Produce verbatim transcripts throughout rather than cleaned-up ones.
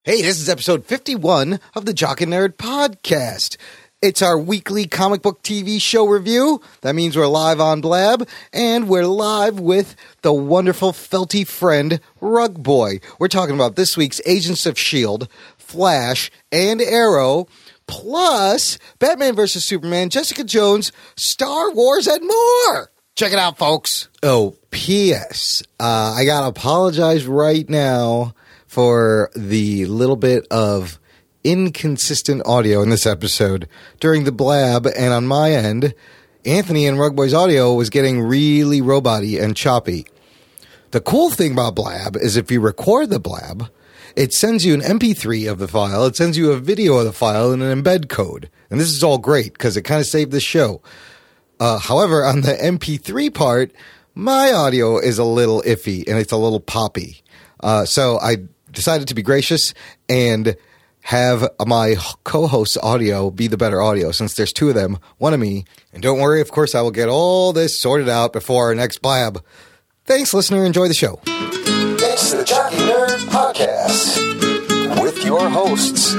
Hey, this is episode fifty-one of the Jock and Nerd podcast. It's our weekly comic book T V show review. That means we're live on Blab, and we're live with the wonderful felty friend, Rug Boy. We're talking about this week's Agents of S H I E L D, Flash, and Arrow, plus Batman versus Superman, Jessica Jones, Star Wars, and more. Check it out, folks. Oh, P S. Uh, I gotta apologize right now for the little bit of inconsistent audio in this episode. During the Blab and on my end, Anthony and Rugboy's audio was getting really robot-y and choppy. The cool thing about Blab is if you record the Blab, it sends you an M P three of the file, it sends you a video of the file and an embed code. And this is all great because it kind of saved the show. Uh, however, on the M P three part, my audio is a little iffy and it's a little poppy. Uh, so I decided to be gracious and have my co-host's audio be the better audio since there's two of them, one of me. And don't worry, of course, I will get all this sorted out before our next Blab. Thanks, listener. Enjoy the show. It's the Jock and Nerd Podcast with your hosts,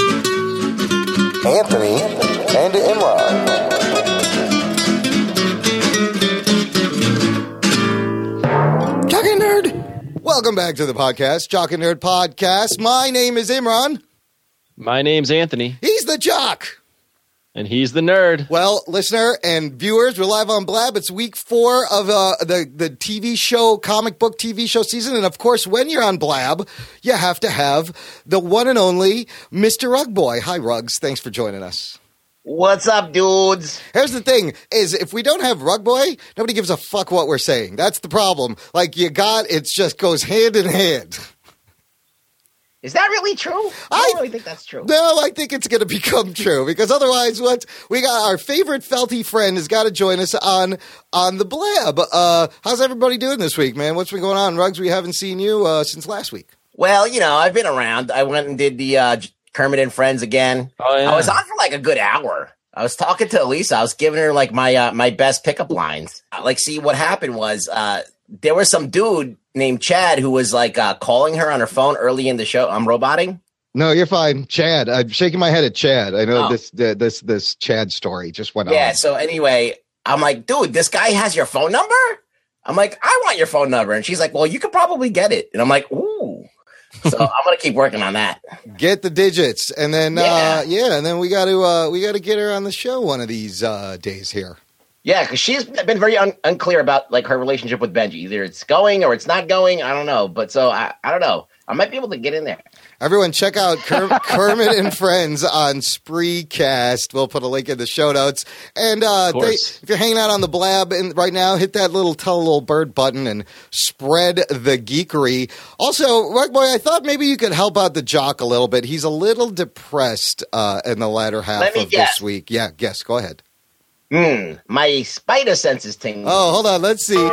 Anthony and Imran. Jock and Nerd. Welcome back to the podcast, Jock and Nerd Podcast. My name is Imran. My name's Anthony. He's the Jock. And he's the Nerd. Well, listener and viewers, we're live on Blab. It's week four of uh, the, the T V show, comic book T V show season. And, of course, when you're on Blab, you have to have the one and only Mister Rug Boy. Hi, Rugs. Thanks for joining us. What's up, dudes? Here's the thing, is if we don't have Rug Boy, nobody gives a fuck what we're saying. That's the problem. Like, you got, it just goes hand in hand. Is that really true? I, I don't really think that's true. No, I think it's going to become true because otherwise, what we got our favorite felty friend has got to join us on on the Blab. Uh, how's everybody doing this week, man? What's been going on, Rugs? We haven't seen you uh, since last week. Well, you know, I've been around. I went and did the uh, Kermit and Friends again. Oh, yeah. I was on for like a good hour. I was talking to Elisa. I was giving her like my uh, my best pickup lines. Like, see, what happened was uh, there was some dude named Chad who was like uh, calling her on her phone early in the show. I'm roboting. No, you're fine, Chad. I'm shaking my head at Chad. I know oh. this uh, this this Chad story just went yeah, on. Yeah. So anyway, I'm like, dude, this guy has your phone number. I'm like, I want your phone number, and she's like, well, you could probably get it, and I'm like, ooh. So I'm gonna keep working on that. Get the digits, and then yeah, uh, yeah and then we got to uh, we got to get her on the show one of these uh, days here. Yeah, because she's been very un- unclear about like her relationship with Benji. Either it's going or it's not going. I don't know, but so I, I don't know. I might be able to get in there. Everyone, check out Ker- Kermit and Friends on Spreecast. We'll put a link in the show notes. And uh, they, if you're hanging out on the Blab and right now, hit that little tell a little bird button and spread the geekery. Also, Rug Boy, I thought maybe you could help out the Jock a little bit. He's a little depressed uh, in the latter half of guess. this week. Yeah, guess. Go ahead. Hmm. My spider sense is tingling. Oh, hold on. Let's see.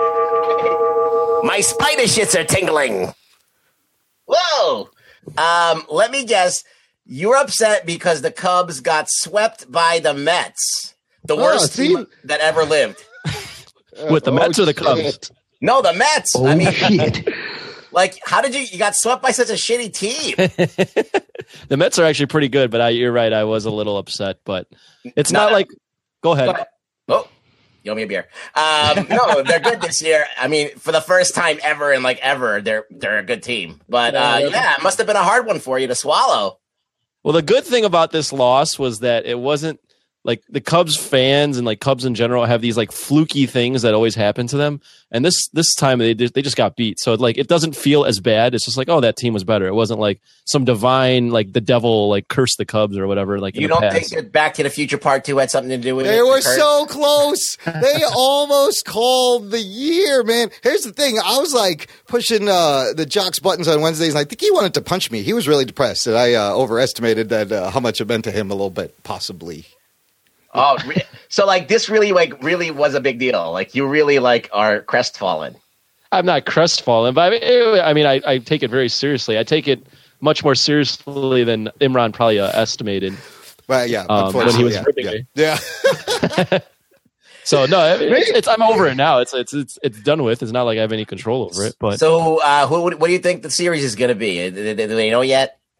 My spider shits are tingling. Whoa. Um, let me guess. You're upset because the Cubs got swept by the Mets, the oh, worst see? team that ever lived. With the oh, Mets or the Cubs? Shit. No, the Mets. Oh, I mean, shit. Like, how did you? You got swept by such a shitty team. The Mets are actually pretty good, but I, you're right. I was a little upset, but it's no, not no. like. Go ahead. Go ahead. Oh, you owe me a beer. Um, no, they're good this year. I mean, for the first time ever in like ever, they're they're a good team. But uh, yeah, it must have been a hard one for you to swallow. Well, the good thing about this loss was that it wasn't like the Cubs fans and like Cubs in general have these like fluky things that always happen to them. And this this time they they just got beat. So like it doesn't feel as bad. It's just like, oh, that team was better. It wasn't like some divine like the devil like cursed the Cubs or whatever. Like you in don't the past. think that Back to the Future Part Two had something to do with they it? They were so close. They almost called the year, man. Here's the thing. I was like pushing uh, the Jock's buttons on Wednesdays, and I think he wanted to punch me. He was really depressed, and I uh, overestimated that uh, how much it meant to him a little bit, possibly. Oh, so like this really like really was a big deal. Like you really like are crestfallen. I'm not crestfallen, but I mean, I, mean I, I take it very seriously. I take it much more seriously than Imran probably uh, estimated. Well, yeah, um, when he was yeah, ripping yeah. me. Yeah. So no, it's, it's I'm over it now. It's it's it's it's done with. It's not like I have any control over it. But so, uh, who, what do you think the series is going to be? Do they know yet?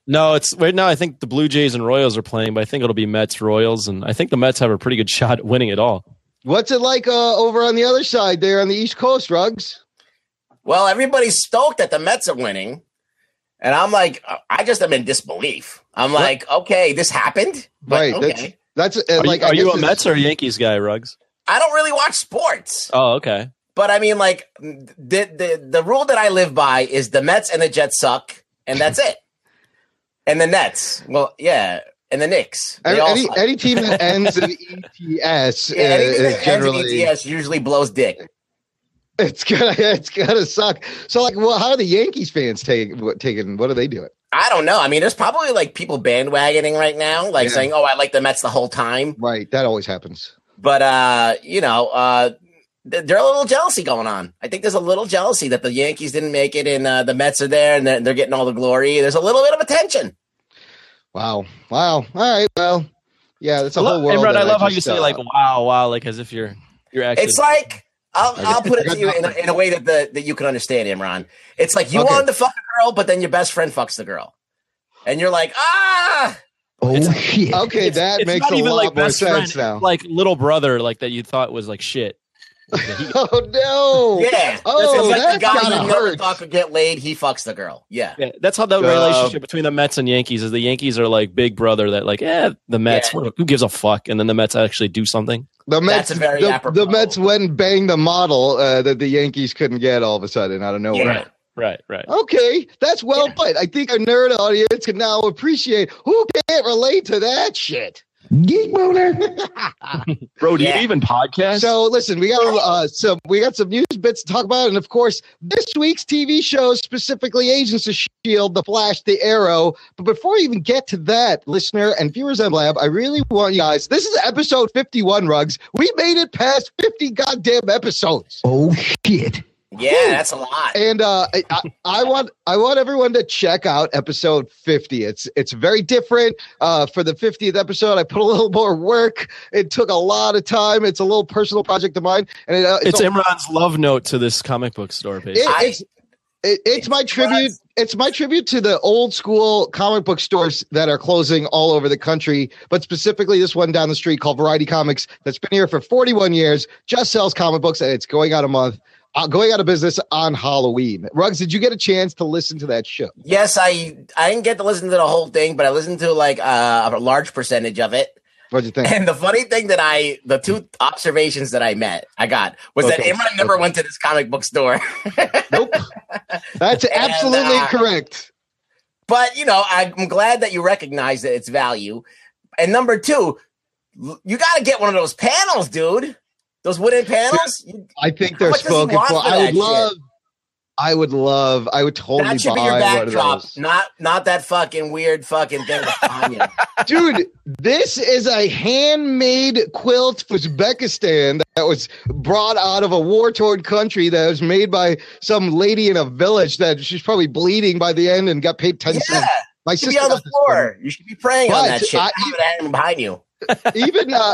No, it's right now. I think the Blue Jays and Royals are playing, but I think it'll be Mets Royals, and I think the Mets have a pretty good shot at winning it all. What's it like uh, over on the other side there on the East Coast, Ruggs? Well, everybody's stoked that the Mets are winning, and I'm like, I just am in disbelief. I'm like, what? Okay, this happened, but right? Okay. That's, that's uh, are like. You, are you a it's, Mets or a Yankees guy, Ruggs? I don't really watch sports. Oh, okay. But I mean, like the the the rule that I live by is the Mets and the Jets suck, and that's it. And the Nets, well, yeah, and the Knicks. Any, any, any team that ends in E T S, yeah, anything uh, that generally ends in E T S usually blows dick. It's gonna, it's gonna suck. So, like, well, how are the Yankees fans taking? What taking? What are they doing? I don't know. I mean, there's probably like people bandwagoning right now, like yeah. saying, "Oh, I like the Mets the whole time." Right, that always happens. But uh, you know, uh, th- there's a little jealousy going on. I think there's a little jealousy that the Yankees didn't make it, and uh, the Mets are there, and they're, they're getting all the glory. There's a little bit of attention. Wow! Wow! All right. Well, yeah, that's a I whole love, world. Imran, I love I how just, you say uh, like "wow, wow," like as if you're you're actually. It's like. I'll, I'll put it to you in a, in a way that the, that you can understand, Imran. It's like you okay. wanted to fuck a girl, but then your best friend fucks the girl, and you're like, ah. Oh it's, shit! Okay, it's, that it's makes not a even lot like more best sense friend, now. Like little brother, like that you thought was like shit. He, oh no! Yeah. Oh, that's like that's the guy gotta you never hurt. thought could get laid. He fucks the girl. Yeah. Yeah. That's how the Uh, relationship between the Mets and Yankees is. The Yankees are like big brother that like, eh, the Mets. Yeah. Who gives a fuck? And then the Mets actually do something. The Mets, That's a very the, apropos. the Mets went and banged the model uh, that the Yankees couldn't get all of a sudden out of nowhere. Yeah. Right. Right. Right. Okay, that's well Yeah. put. I think our nerd audience can now appreciate who can't relate to that shit. Geek boner. Bro, do Yeah. you even podcast? So listen, we got uh, some we got some news bits to talk about, and of course, this week's T V shows, specifically Agents of S H I E L D, The Flash, The Arrow. But before we even get to that, listener and viewers on Lab, I really want you guys. This is episode fifty-one, Ruggs. We made it past fifty goddamn episodes. Oh shit. Yeah, that's a lot. And uh, I, I, I want I want everyone to check out episode fifty. It's it's very different. Uh, for the fiftieth episode, I put a little more work. It took a lot of time. It's a little personal project of mine, and it, uh, it's all, Imran's love note to this comic book store page. it, I- it's it, it's my tribute. It's my tribute to the old school comic book stores that are closing all over the country, but specifically this one down the street called Variety Comics that's been here for forty-one years, just sells comic books, and it's going out a month. Uh, going out of business on Halloween. Ruggs, did you get a chance to listen to that show? Yes, I I didn't get to listen to the whole thing, but I listened to like uh, a large percentage of it. What'd you think? And the funny thing that I, the two observations that I met, I got was Okay. that Imran never Okay. went to this comic book store. Nope. That's And, absolutely uh, correct. But, you know, I'm glad that you recognize that its value. And number two, l- you got to get one of those panels, dude. Those wooden panels. You- I think how they're much does he spoken want for. for I would that love, shit? I would love, I would totally That should be buy your one of backdrop, those. not not that fucking weird fucking thing with Tanya. Dude, this is a handmade quilt for Uzbekistan that was brought out of a war-torn country that was made by some lady in a village that she's probably bleeding by the end and got paid ten Yeah, cents. My you should be sister on the got this floor. You should be praying on But that shit. I- I have it hanging behind you. even uh,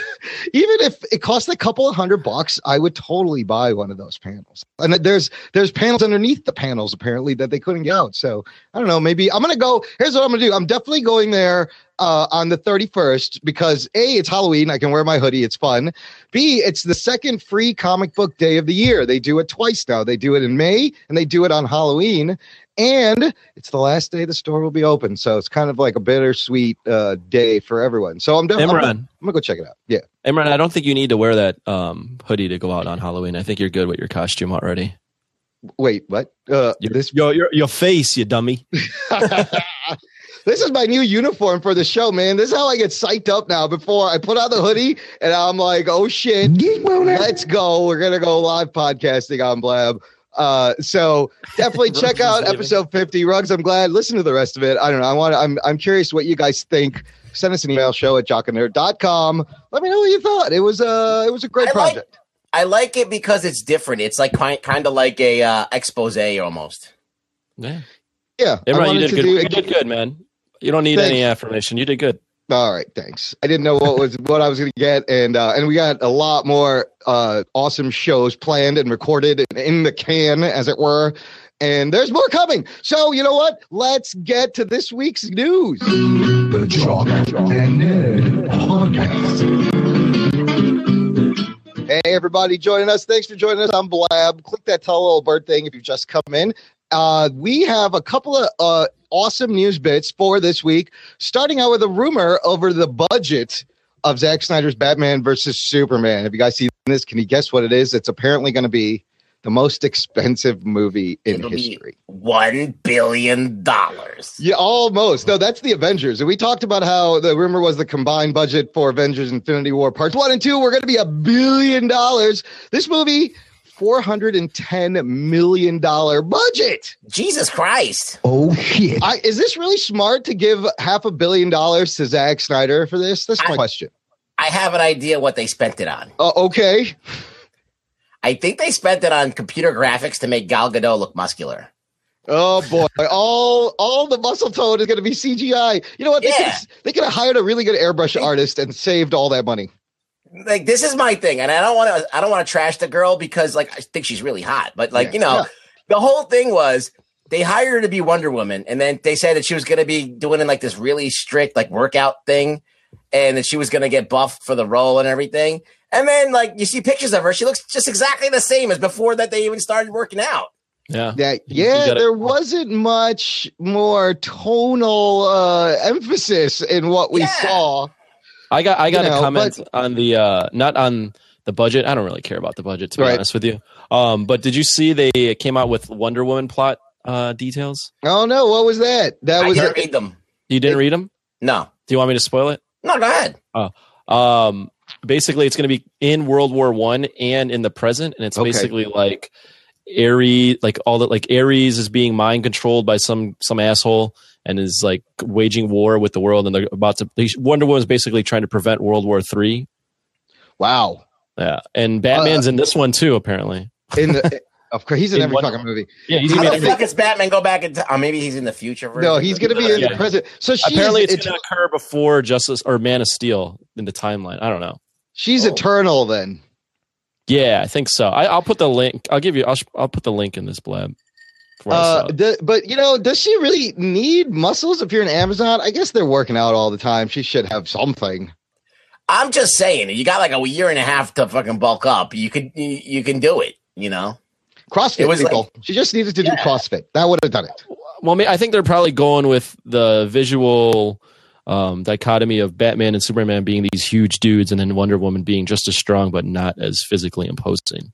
even if it cost a couple of hundred bucks, I would totally buy one of those panels. And there's there's panels underneath the panels apparently that they couldn't get out. So I don't know. Maybe I'm gonna go. Here's what I'm gonna do. I'm definitely going there uh, on the thirty-first because A, it's Halloween. I can wear my hoodie. It's fun. B, it's the second free comic book day of the year. They do it twice now. They do it in May and they do it on Halloween. And it's the last day the store will be open. So it's kind of like a bittersweet uh, day for everyone. So I'm definitely Imran. I'm, I'm going to go check it out. Yeah. Imran, I don't think you need to wear that um, hoodie to go out on Halloween. I think you're good with your costume already. Wait, what? Uh, Your, this your, your, your face, you dummy. This is my new uniform for the show, man. This is how I get psyched up now. Before I put on the hoodie and I'm like, oh shit, let's go. We're going to go live podcasting on Blab. Uh, so definitely check out episode fifty. Ruggs, I'm glad. Listen to the rest of it. I don't know. I want. I'm. I'm curious what you guys think. Send us an email, show at jock and nerd dot com. Let me know what you thought. It was uh It was a great I like- project. I like it because it's different. It's like kind kind of like a uh, expose almost. Yeah. Yeah, I Imran, you wanted did to good. do- You did good, man. You don't need Thanks. any affirmation. You did good. All right, thanks. I didn't know what was what I was going to get, and uh, and we got a lot more uh, awesome shows planned and recorded and in the can, as it were. And there's more coming. So, you know what? Let's get to this week's news. The Jock and Nerd Podcast. Hey, everybody joining us. Thanks for joining us. I'm Blab. Click that tell little bird thing if you've just come in. Uh, we have a couple of uh, awesome news bits for this week, starting out with a rumor over the budget of Zack Snyder's Batman versus Superman. Have you guys seen this? Can you guess what it is? It's apparently going to be the most expensive movie in It'll history. One billion dollars. Yeah, almost. No, that's the Avengers. And we talked about how the rumor was the combined budget for Avengers Infinity War Parts one and two were going to be a billion dollars. This movie, four hundred ten million dollars budget. Jesus Christ. Oh, shit. I, is this really smart to give half a billion dollars to Zack Snyder for this? That's my I, question. I have an idea what they spent it on. Uh, okay. I think they spent it on computer graphics to make Gal Gadot look muscular. Oh boy! all all the muscle tone is going to be C G I. You know what? They Yeah. could they could have hired a really good airbrush artist and saved all that money. Like, this is my thing, and I don't want to. I don't want to trash the girl because, like, I think she's really hot. But, like, Yeah. you know, Yeah. the whole thing was they hired her to be Wonder Woman, and then they said that she was going to be doing in like this really strict like workout thing, and that she was going to get buffed for the role and everything. And then, like, you see pictures of her, she looks just exactly the same as before that they even started working out. Yeah. Yeah, You yeah. gotta- There wasn't much more tonal uh, emphasis in what we Yeah. saw. I got I got You a know, comment but- on the uh not on the budget. I don't really care about the budget, to be Right. honest with you. Um, but did you see they came out with Wonder Woman plot uh details? Oh no, what was that? That I was didn't read them. You didn't read them? No, Do you want me to spoil it? no, go ahead. Um, basically, it's going to be in World War One and in the present, and it's Okay. basically like Ares, like all that, like Ares is being mind controlled by some some asshole and is like waging war with the world, and they're about to. They, Wonder Woman is basically trying to prevent World War Three. wow. Yeah, and Batman's Uh, in this one too, apparently. In the, of course, he's in, In every Wonder fucking movie. Yeah, he's How gonna the be. fuck is Batman go back in time? Oh, maybe he's in the future. Version. No, he's going to be in Yeah. the present. So she's Apparently, it's it's- going to occur before Justice or Man of Steel in the timeline. I don't know. she's Oh. eternal then. Yeah, I think so. I, I'll put the link. I'll give you. I'll, I'll put the link in this blab. before I Uh, saw it. the, but you know, does she really need muscles if you're in Amazon? I guess they're working out all the time. She should have something. I'm just saying, you got like a year and a half to fucking bulk up. You could, you, you can do it. You know, CrossFit It was people. she just needed to do Yeah. CrossFit. That would have done it. Well, I, mean, I think they're probably going with the visual um, dichotomy of Batman and Superman being these huge dudes, and then Wonder Woman being just as strong but not as physically imposing.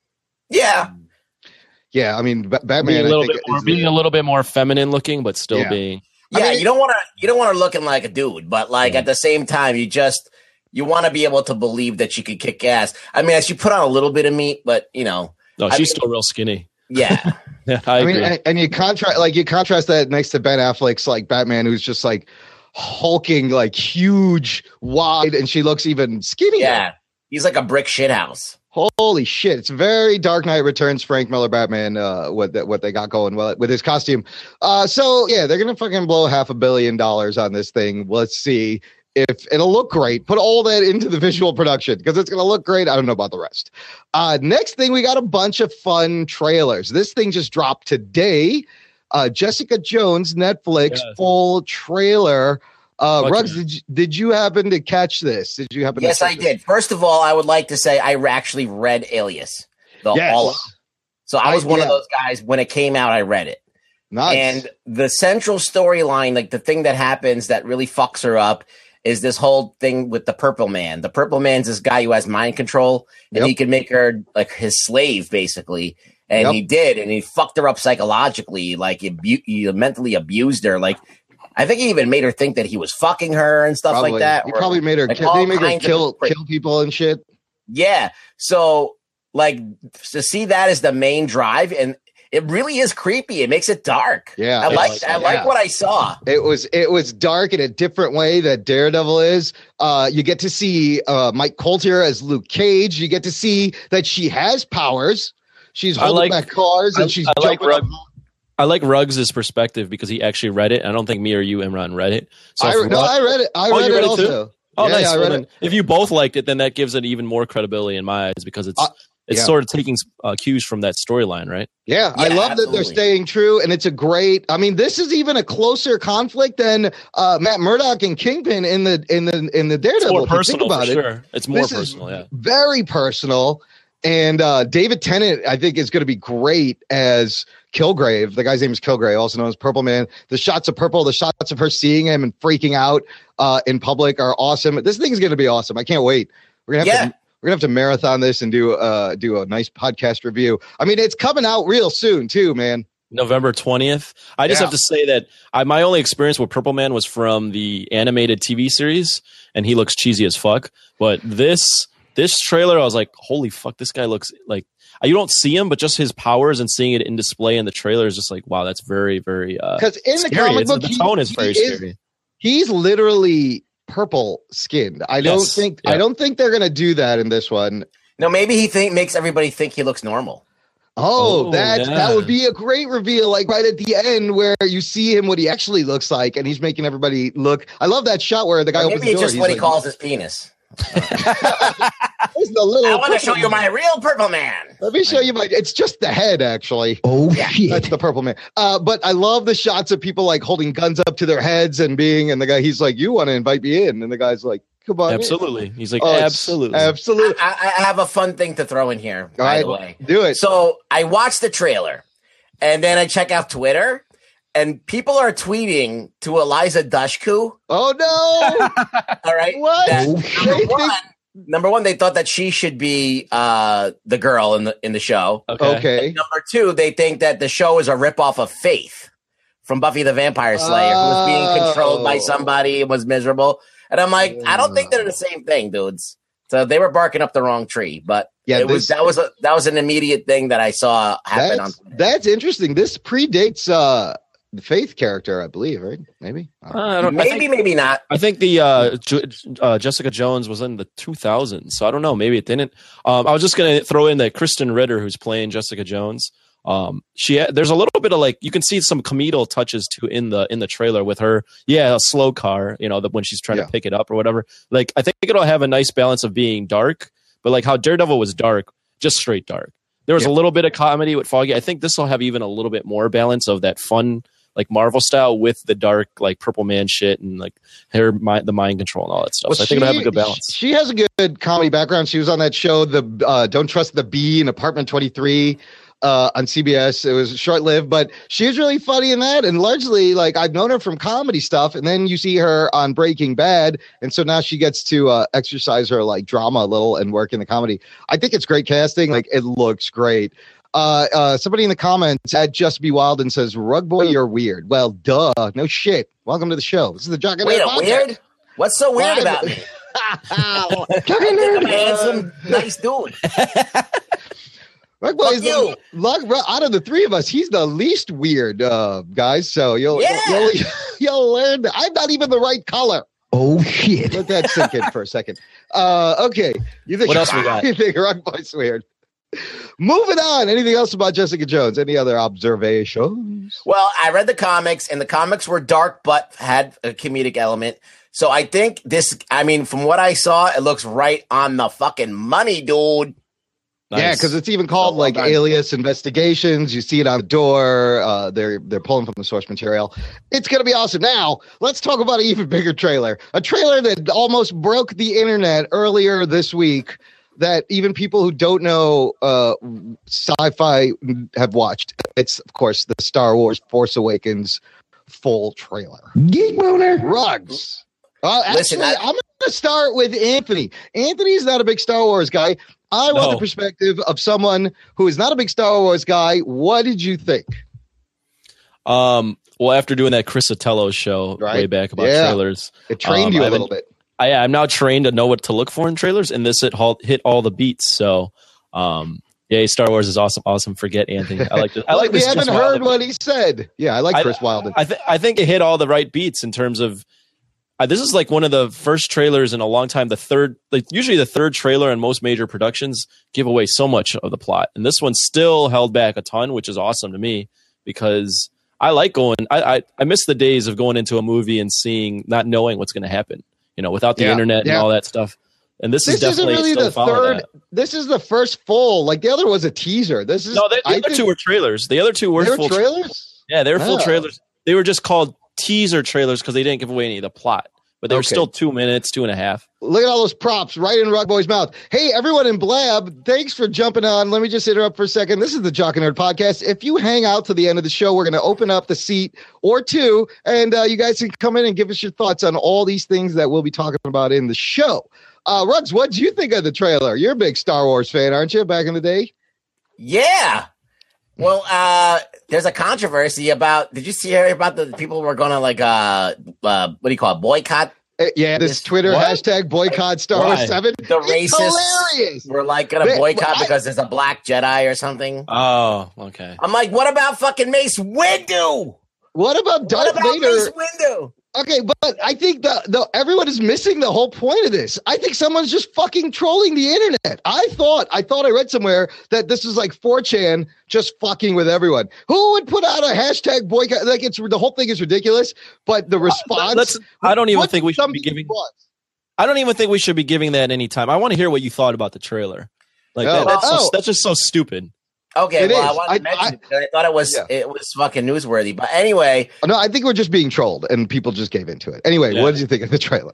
yeah. Yeah, I mean, B- Batman. Being a I little think bit more, is being the- a little bit more feminine looking, but still Yeah. being. I Yeah, mean- you don't want to you don't want her looking like a dude, but like Yeah. at the same time, you just you want to be able to believe that she could kick ass. I mean, she put on a little bit of meat, but you know, No, I she's mean- still real skinny. yeah, Yeah, I, I agree. mean, and, and you contrast like you contrast that next to Ben Affleck's like Batman, who's just like hulking, like huge, wide, and she looks even skinnier. yeah. He's like a brick shithouse. Holy shit! It's very Dark Knight Returns Frank Miller Batman. Uh, what that what they got going well with his costume. Uh, so yeah, they're gonna fucking blow half a billion dollars on this thing. Let's see if it'll look great. Put all that into the visual production because it's gonna look great. I don't know about the rest. Uh, next thing, we got a bunch of fun trailers. This thing just dropped today. Uh, Jessica Jones Netflix Yes. full trailer. Uh, Fuck Ruggs, yeah. did you, did you happen to catch this? Did you happen? Yes, to I did. First of all, I would like to say I actually read Alias. The Yes. all so I was I- one yeah. of those guys when it came out. I read it. Nice. And the central storyline, like the thing that happens that really fucks her up, is this whole thing with the Purple Man. The Purple Man's this guy who has mind control, and Yep. he can make her like his slave, basically. And Yep. he did, and he fucked her up psychologically, like he, abu- he mentally abused her. Like I think he even made her think that he was fucking her and stuff Probably. like that. He or- probably made her. like Kill, all did he make her kinds of kill cra- kill people and shit? Yeah. So like to see that as the main drive, and it really is creepy. It makes it dark. Yeah, I it's- like I like yeah. what I saw. It was it was dark in a different way that Daredevil is. Uh, you get to see uh, Mike Coulter as Luke Cage. You get to see that she has powers. She's I holding like- back cars and I- she's I like jumping Rugg- up. I like Ruggs' perspective because he actually read it. I don't think me or you, Imran, read it. So I, if no, Rugg- I read it. I Oh, read, you it read it also. too? Oh, yeah, nice. yeah, I Well, read then, it. if you both liked it, then that gives it even more credibility in my eyes because it's Uh, it's yeah. sort of taking uh, cues from that storyline, right? Yeah, yeah I love absolutely. that they're staying true, and it's a great. I mean, this is even a closer conflict than uh, Matt Murdock and Kingpin in the in the in the Daredevil. It's more personal, about for it. sure. It's more this personal, is yeah. Very personal. And uh, David Tennant, I think, is going to be great as Kilgrave. The guy's name is Kilgrave, also known as Purple Man. The shots of Purple, the shots of her seeing him and freaking out uh, in public are awesome. This thing is going to be awesome. I can't wait. We're gonna have yeah. to we're gonna have to marathon this and do uh do a nice podcast review. I mean, it's coming out real soon too, man. November twentieth. I just Yeah. have to say that I, my only experience with Purple Man was from the animated T V series, and he looks cheesy as fuck. But this. This trailer, I was like, holy fuck, this guy looks like, you don't see him, but just his powers and seeing it in display in the trailer is just like, wow, that's very, very, uh, because in the scary. comic It's, book, the he- tone is he very is- scary. He's literally purple skinned. I don't Yes. think Yeah. I don't think they're gonna do that in this one. No, maybe he think makes everybody think he looks normal. Oh, Oh, that yeah. that would be a great reveal, like right at the end where you see him what he actually looks like, and he's making everybody look. I love that shot where the guy Or opens maybe the it's door. just He's what he like, calls his penis. "It's the little I want to purple show you man." my real purple man. Let me show you my. It's just the head, actually. Oh Yeah, shit! That's the purple man. Uh, but I love the shots of people like holding guns up to their heads and being, and the guy he's like, "You want to invite me in?" And the guy's like, "Come on, in." Absolutely. He's like, Oh, it's- absolutely. absolutely. I, I have a fun thing to throw in here, All by right, the way. do it. So I watched the trailer, and then I check out Twitter, and people are tweeting to Eliza Dushku. Oh no! All right, What? that- Oh, number shit. one, number one, they thought that she should be uh, the girl in the in the show. okay. Okay. Number two, they think that the show is a ripoff of Faith from Buffy the Vampire Slayer, who was being controlled by Oh. somebody and was miserable. And I'm like, I don't think they're the same thing, dudes. So they were barking up the wrong tree. But Yeah, it was this- that was a that was an immediate thing that I saw happen on That's, Twitter. that's interesting. This predates uh, the Faith character, I believe, right? Maybe. I don't know. Uh, I don't, I Maybe, think, maybe not. I think the uh, Ju- uh, Jessica Jones was in the two thousands, so I don't know. Maybe it didn't. Um, I was just going to throw in that Kristen Ritter, who's playing Jessica Jones. Um, she there's a little bit of like you can see some comedial touches too in the in the trailer with her. Yeah, a slow car, you know, the, when she's trying Yeah. to pick it up or whatever. Like I think it'll have a nice balance of being dark, but like how Daredevil was dark, just straight dark. There was Yeah. a little bit of comedy with Foggy. I think this will have even a little bit more balance of that fun, like Marvel style with the dark, like Purple Man shit and like her mind, the mind control and all that stuff. Well, so I think it'll have a good balance. She has a good comedy background. She was on that show, the uh, Don't Trust the Bee in Apartment twenty-three uh, on C B S. It was short lived, but she was really funny in that. And largely, like I've known her from comedy stuff. And then you see her on Breaking Bad, and so now she gets to uh, exercise her like drama a little and work in the comedy. I think it's great casting. Like it looks great. Uh, uh, somebody in the comments at Just Be Wild and says, "Rug boy, you're weird." Well, duh, no shit. Welcome to the show. This is the Jock and Wait, Nerd a podcast. weird? What's so weird Why- about me? Jock and I'm a Nerd. handsome, nice dude. Rug boy Fuck is the, you. luck, out of the three of us, he's the least weird, uh, guys. So you'll Yeah. you'll, you'll learn. That I'm not even the right color. Oh shit! Let that sink in for a second. Uh, okay, you think What else we got? You think Rug boy's weird? Moving on. Anything else about Jessica Jones? Any other observations? Well, I read the comics, and the comics were dark, but had a comedic element. So I think this, I mean, from what I saw, it looks right on the fucking money, dude. Nice. Yeah, because it's even called Well like done. Alias Investigations. You see it on the door. Uh, they're they're pulling from the source material. It's gonna be awesome. Now let's talk about an even bigger trailer. A trailer that almost broke the internet earlier this week. That even people who don't know uh, sci-fi have watched. It's of course the Star Wars Force Awakens full trailer. Geek boner. Rugs. Uh, actually, Listen, I- I'm going to start with Anthony. Anthony's not a big Star Wars guy. I want No. the perspective of someone who is not a big Star Wars guy. What did you think? Um, well, after doing that Chris Sotelo show Right. way back about Yeah. trailers, It trained Um, you I a little haven't- bit. I, I'm now trained to know what to look for in trailers, and this hit, all- hit all the beats. So, um, yeah, Star Wars is awesome. Awesome. Forget Anthony. I like this. I like we this. haven't Chris heard Wilder. what he said. Yeah, I like Chris Wilder. I think I think it hit all the right beats in terms of. Uh, this is like one of the first trailers in a long time. The third, like usually the third trailer in most major productions give away so much of the plot, and this one still held back a ton, which is awesome to me because I like going. I I, I miss the days of going into a movie and seeing not knowing what's going to happen. You know, without the Yeah, internet yeah. and all that stuff. And this, this is definitely isn't really still the following third. that. This is the first full. Like the other was a teaser. This is No, the, the I other think, two were trailers. The other two were, they were full trailers. Yeah, they were full Oh. trailers. They were just called teaser trailers because they didn't give away any of the plot. But they were Okay. still two minutes, two and a half. Look at all those props right in Rug Boy's mouth. Hey, everyone in Blab, thanks for jumping on. Let me just interrupt for a second. This is the Jock and Nerd podcast. If you hang out to the end of the show, we're going to open up the seat or two, and uh, you guys can come in and give us your thoughts on all these things that we'll be talking about in the show. Uh, Ruggs, what did you think of the trailer? You're a big Star Wars fan, aren't you, back in the day? Yeah. Well, uh, there's a controversy about. Did you see hear about the people who were going to like uh, uh, what do you call it, boycott? Uh, yeah, this, This- Twitter what? hashtag boycott Star Why? Wars seven. The It's racists hilarious. were like going to Man, boycott I- because there's a black Jedi or something. Oh, okay. I'm like, what about fucking Mace Windu? What about Darth What about Vader? Mace Windu? Okay, but I think the, the everyone is missing the whole point of this. I think someone's just fucking trolling the internet. I thought I thought I read somewhere that this is like four chan just fucking with everyone. Who would put out a hashtag boycott? Like it's the whole thing is ridiculous, but the response. Let's, I don't even what think we should some be giving. people want. I don't even think we should be giving that any time. I want to hear what you thought about the trailer. Like Oh. that, that's, Oh. so, that's just so stupid. Okay, It well, is. I wanted I- to mention I- it because I thought it was Yeah. it was fucking newsworthy. But anyway, No, I think we're just being trolled, and people just gave into it. Anyway, Yeah. what did you think of the trailer?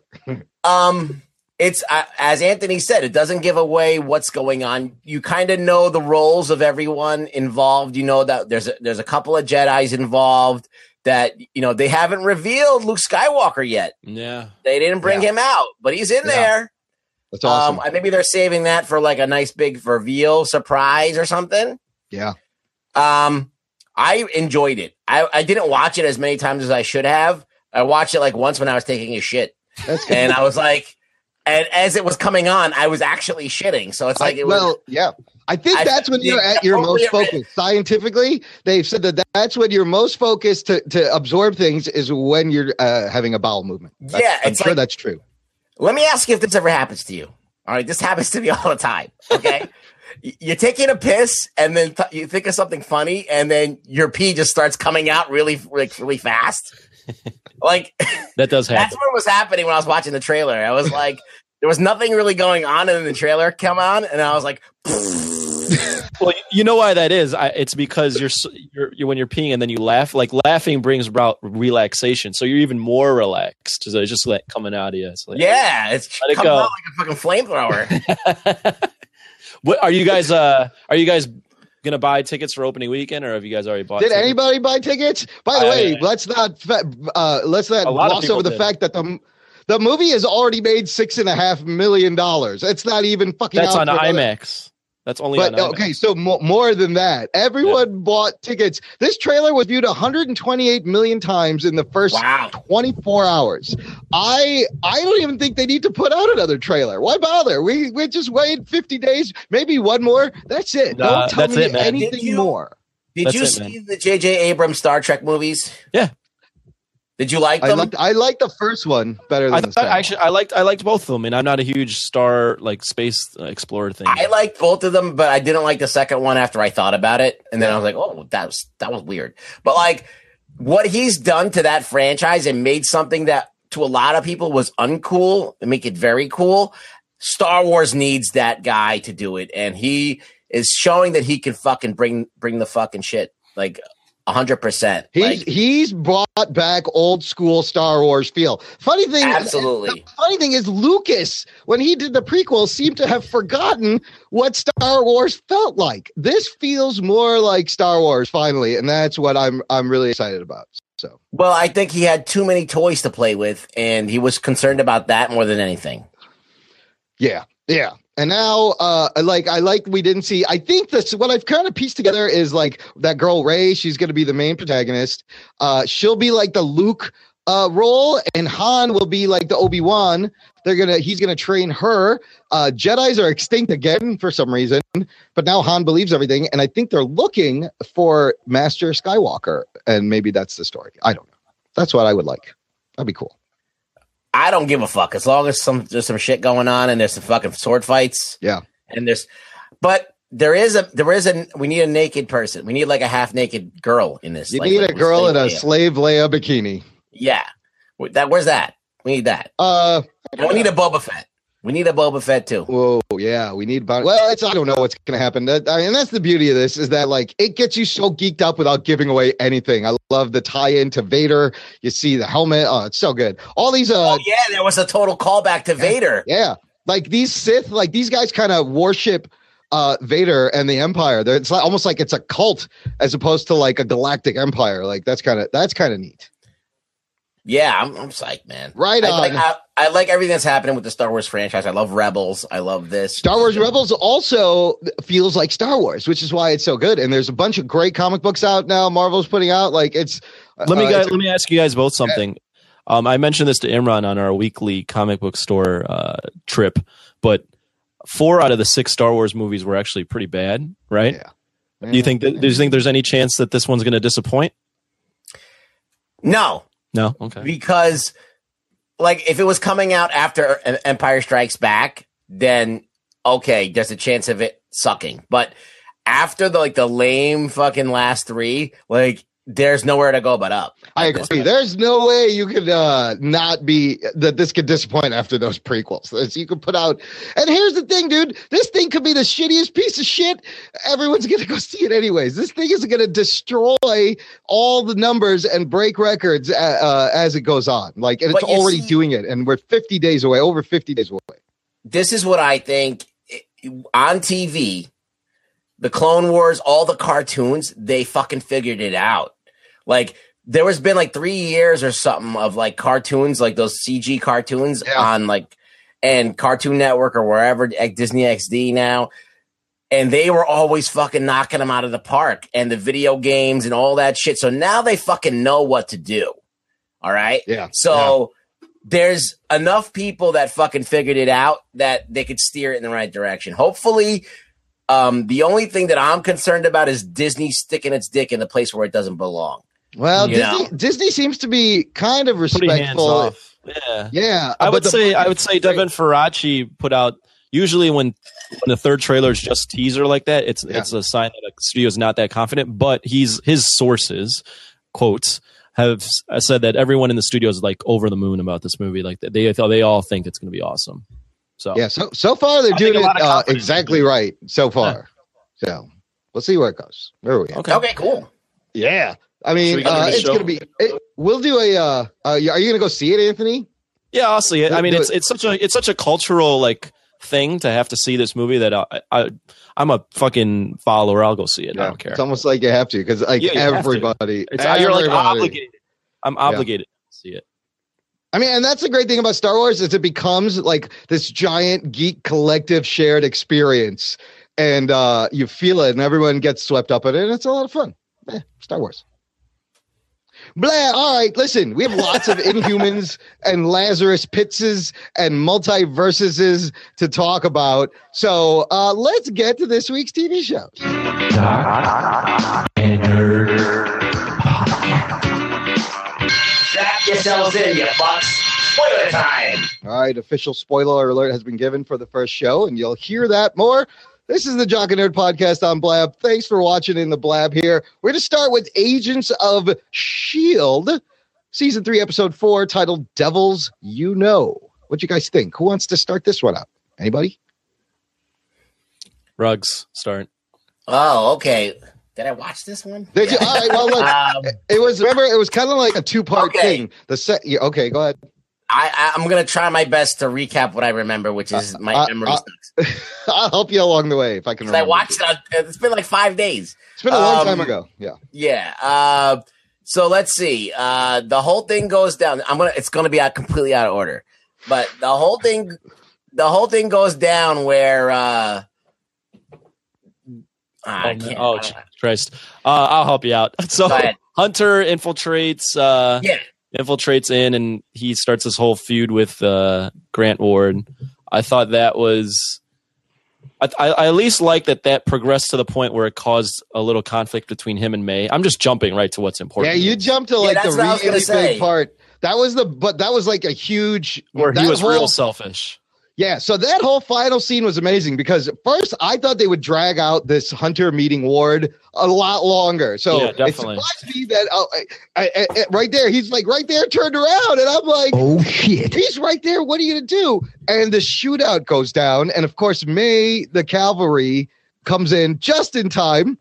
um, it's uh, as Anthony said, it doesn't give away what's going on. You kind of know the roles of everyone involved. You know that there's a, there's a couple of Jedis involved. That you know they haven't revealed Luke Skywalker yet. Yeah. They didn't bring Yeah. him out, but he's in Yeah. there. That's awesome. Um, maybe they're saving that for like a nice big reveal surprise or something. yeah, Um, I enjoyed it. I, I didn't watch it as many times as I should have. I watched it like once when I was taking a shit, that's good. and I was like, and as it was coming on, I was actually shitting. So it's like I- it was. well, yeah. I think I- that's when you're at your most focused. Scientifically, they've said that that's when you're most focused to, to absorb things is when you're uh, having a bowel movement. That's- Yeah, I'm it's sure like- that's true. Let me ask you if this ever happens to you. All right, this happens to me all the time. Okay. Y- You're taking a piss and then th- you think of something funny and then your pee just starts coming out really, like, really fast. Like That does that's happen. what was happening when I was watching the trailer. I was like, there was nothing really going on, and then the trailer come on, and I was like, Well, you know why that is? I, it's because you're, s- you're you're when you're peeing and then you laugh. Like laughing brings about relaxation, so you're even more relaxed. So it's just like coming out of you. It's like, yeah, it's Let it coming go. out like a fucking flamethrower. What are you guys? Uh, are you guys gonna buy tickets for opening weekend, or have you guys already bought? Did tickets? anybody buy tickets? By the I- way, let's not fa- uh, let's not A lot of gloss people over the did. fact that the the movie has already made six and a half million dollars. It's not even fucking. That's out on for another- IMAX. That's only But on IMAX. okay, so mo- more than that, everyone bought tickets. This trailer was viewed one hundred twenty-eight million times in the first Wow. twenty-four hours. I I don't even think they need to put out another trailer. Why bother? We we just wait fifty days, maybe one more. That's it. Nah, don't tell that's me it, man. anything Did you- more. Did That's you it, see man. the J J Abrams Star Trek movies? Yeah. Did you like I them? liked I liked the first one better than I the thought, second. actually I liked I liked both of them, and I'm not a huge star like space uh, explorer thing. I liked both of them, but I didn't like the second one after I thought about it. And then I was like, oh, that was that was weird. But like what he's done to that franchise and made something that to a lot of people was uncool and make it very cool. Star Wars needs that guy to do it. And he is showing that he can fucking bring bring the fucking shit like a hundred percent. He's Like, he's brought back old school Star Wars feel. Funny thing, Absolutely. The funny thing is, Lucas, when he did the prequel, seemed to have forgotten what Star Wars felt like. This feels more like Star Wars finally, and that's what I'm I'm really excited about. So well, I think he had too many toys to play with, and he was concerned about that more than anything. yeah, yeah. And now, uh, like I like we didn't see. I think this what I've kind of pieced together is like that girl Rey. She's going to be the main protagonist. Uh, she'll be like the Luke uh, role, and Han will be like the Obi-Wan. They're gonna he's gonna train her. Uh, Jedis are extinct again for some reason, but now Han believes everything, and I think they're looking for Master Skywalker, and maybe that's the story. I don't know. That's what I would like. That'd be cool. I don't give a fuck as long as some there's some shit going on and there's some fucking sword fights. Yeah. And there's, but there is a there is a we need a naked person. We need like a half naked girl in this. You like, need like a girl in a Leia. slave Leia bikini. Yeah, that where's that? We need that. Uh, We don't need a Boba Fett. We need a Boba Fett too. Whoa, yeah, we need. Bon- well, it's I don't know what's going to happen. That, I mean, that's the beauty of this is that like it gets you so geeked up without giving away anything. I love the tie-in to Vader. You see the helmet. Oh, it's so good. All these. Uh, oh yeah, there was a total callback to yeah, Vader. Yeah, like these Sith, like these guys kind of worship uh, Vader and the Empire. They're, it's like, almost like it's a cult as opposed to like a galactic empire. Like that's kind of that's kind of neat. Yeah, I'm, I'm psyched, man. Right I on. Like, I, I like everything that's happening with the Star Wars franchise. I love Rebels. I love this. Star Wars Rebels also feels like Star Wars, which is why it's so good. And there's a bunch of great comic books out now. Marvel's putting out like it's. Let me uh, guys, it's, let me ask you guys both something. Yeah. Um, I mentioned this to Imran on our weekly comic book store uh, trip, but four out of the six Star Wars movies were actually pretty bad, right? Yeah. Do you think that, do you think there's any chance that this one's going to disappoint? No. No, okay. Because, like, if it was coming out after Empire Strikes Back, then okay, there's a chance of it sucking. But after the like the lame fucking last three, like, there's nowhere to go but up. I agree. There's no way you could uh, not be that this could disappoint after those prequels. As you could put out. And here's the thing, dude. This thing could be the shittiest piece of shit. Everyone's going to go see it anyways. This thing is going to destroy all the numbers and break records uh, uh, as it goes on. Like, and it's already see, doing it. And we're fifty days away, over fifty days away. This is what I think on T V. The Clone Wars, all the cartoons, they fucking figured it out. Like, there has been like three years or something of like cartoons, like those C G cartoons yeah. on like, and Cartoon Network or wherever, like Disney X D now. And they were always fucking knocking them out of the park and the video games and all that shit. So now they fucking know what to do. All right. Yeah. So yeah. there's enough people that fucking figured it out that they could steer it in the right direction. Hopefully, um, the only thing that I'm concerned about is Disney sticking its dick in the place where it doesn't belong. Well, Disney, Disney seems to be kind of respectful. Yeah, yeah. I would the, say I would say Devin Faraci put out usually when when the third trailer is just teaser like that, it's yeah. it's a sign that a studio is not that confident. But he's his sources quotes have said that everyone in the studio is like over the moon about this movie. Like they they all think it's going to be awesome. So yeah, so so far they're I doing it uh, exactly right so far. Yeah. So we'll see where it goes. Where are we? At? Okay, okay, cool. Yeah. I mean, uh, it's going to be. It, we'll do a. Uh, uh, are you going to go see it, Anthony? Yeah, I'll see it. I mean, it's it's such a it's such a cultural like thing to have to see this movie that I, I I'm a fucking follower. I'll go see it. Yeah, I don't care. It's almost like you have to because like yeah, everybody, it's, everybody, you're like obligated. I'm obligated yeah. to see it. I mean, and that's the great thing about Star Wars is it becomes like this giant geek collective shared experience, and uh, you feel it, and everyone gets swept up in it, and it's a lot of fun. Eh, Star Wars. Blah. All right, listen, we have lots of Inhumans and Lazarus Pitses and multiverses to talk about. So uh, let's get to this week's T V show. Strap yourselves in, you fucks. Spoiler time. All right, official spoiler alert has been given for the first show, and you'll hear that more. This is the Jock and Nerd podcast on Blab. Thanks for watching in the Blab here. We're going to start with Agents of S H I E L D, Season three, Episode four, titled Devils You Know. What do you guys think? Who wants to start this one up? Anybody? Rugs, start. Oh, okay. Did I watch this one? Did you? All right, well, look, um, it was, remember, it was kind of like a two-part okay. thing. The set, yeah, okay, go ahead. I, I'm going to try my best to recap what I remember, which is my uh, memory uh, sucks. I'll help you along the way if I can remember. I watched it. It's been like five days. It's been a long um, time ago. Yeah. Yeah. Uh, so let's see. Uh, the whole thing goes down. I'm gonna. It's going to be out completely out of order, but the whole thing, the whole thing goes down where. Uh, I can't, oh, oh Christ! Uh, I'll help you out. So Hunter infiltrates. Uh, yeah. Infiltrates in and he starts this whole feud with uh, Grant Ward. I thought that was, I, I, I at least like that that progressed to the point where it caused a little conflict between him and May. I'm just jumping right to what's important. Yeah, you jumped to like yeah, the really big part. That was the, but that was like a huge. Where he was whole, real selfish. Yeah, so that whole final scene was amazing because first I thought they would drag out this Hunter meeting Ward a lot longer. So yeah, definitely. it surprised me that uh, I, I, I, right there, he's like right there, turned around, and I'm like, oh shit, he's right there. What are you gonna do? And the shootout goes down, and of course, May the cavalry comes in just in time,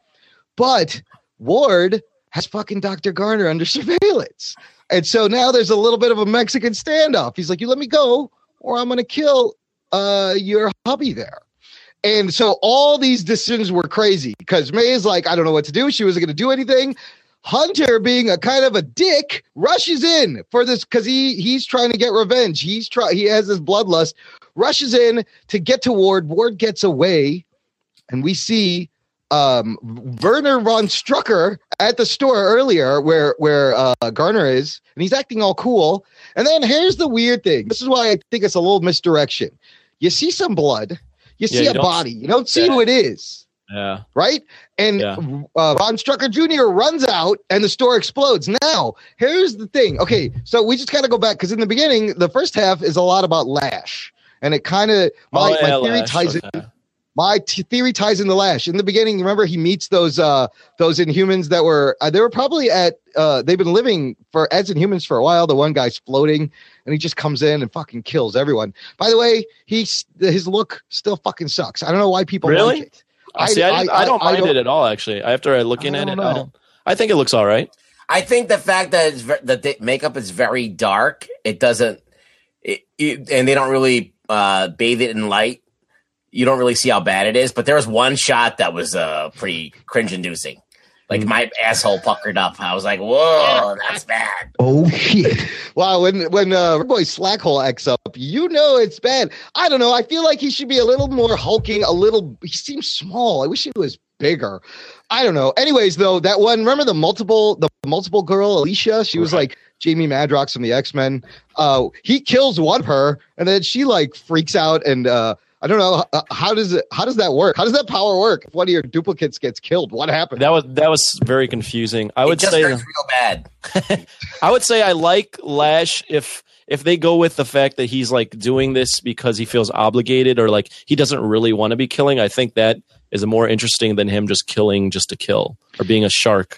but Ward has fucking Doctor Garner under surveillance, and so now there's a little bit of a Mexican standoff. He's like, you let me go, or I'm gonna kill uh your hubby there. And so all these decisions were crazy because May is like, I don't know what to do. She wasn't going to do anything. Hunter, being a kind of a dick, rushes in for this because he he's trying to get revenge. He's try he has this bloodlust, rushes in to get to Ward. Ward gets away, and we see um Werner von Strucker at the store earlier where where uh Garner is, and he's acting all cool. And then here's the weird thing. This is why I think it's a little misdirection. You see some blood, you see yeah, you a body, you don't see yeah. who it is. Yeah. Right? And yeah. uh, Von Strucker Junior runs out and the store explodes. Now, here's the thing. Okay, so we just got to go back because in the beginning, the first half is a lot about Lash. And it kind of, my, oh, yeah, my theory Lash. ties okay. in. My t- theory ties into Lash. In the beginning, remember he meets those uh, those Inhumans that were uh, they were probably at uh, they've been living for as Inhumans for a while. The one guy's floating, and he just comes in and fucking kills everyone. By the way, he's his look still fucking sucks. I don't know why people really. like it. I, See, I, I, I don't mind I don't, it at all. Actually, after looking at it, know. I don't. I think it looks all right. I think the fact that it's ver- that the makeup is very dark, it doesn't, it, it, and they don't really uh, bathe it in light. You don't really see how bad it is, but there was one shot that was uh, pretty cringe-inducing. Like, my asshole puckered up. I was like, whoa, that's bad. Oh, shit. Wow, when when uh, boy Slackhole acts up, you know it's bad. I don't know. I feel like he should be a little more hulking, a little. He seems small. I wish he was bigger. I don't know. Anyways, though, that one, remember the multiple, the multiple girl, Alicia? She was like Jamie Madrox from the X-Men. Uh, he kills one of her, and then she, like, freaks out and... Uh, I don't know uh, how does it how does that work? How does that power work? If one of your duplicates gets killed, what happened? That was that was very confusing. I it would just say hurts real bad. I would say I like Lash if if they go with the fact that he's like doing this because he feels obligated or like he doesn't really want to be killing. I think that is more interesting than him just killing just to kill or being a shark.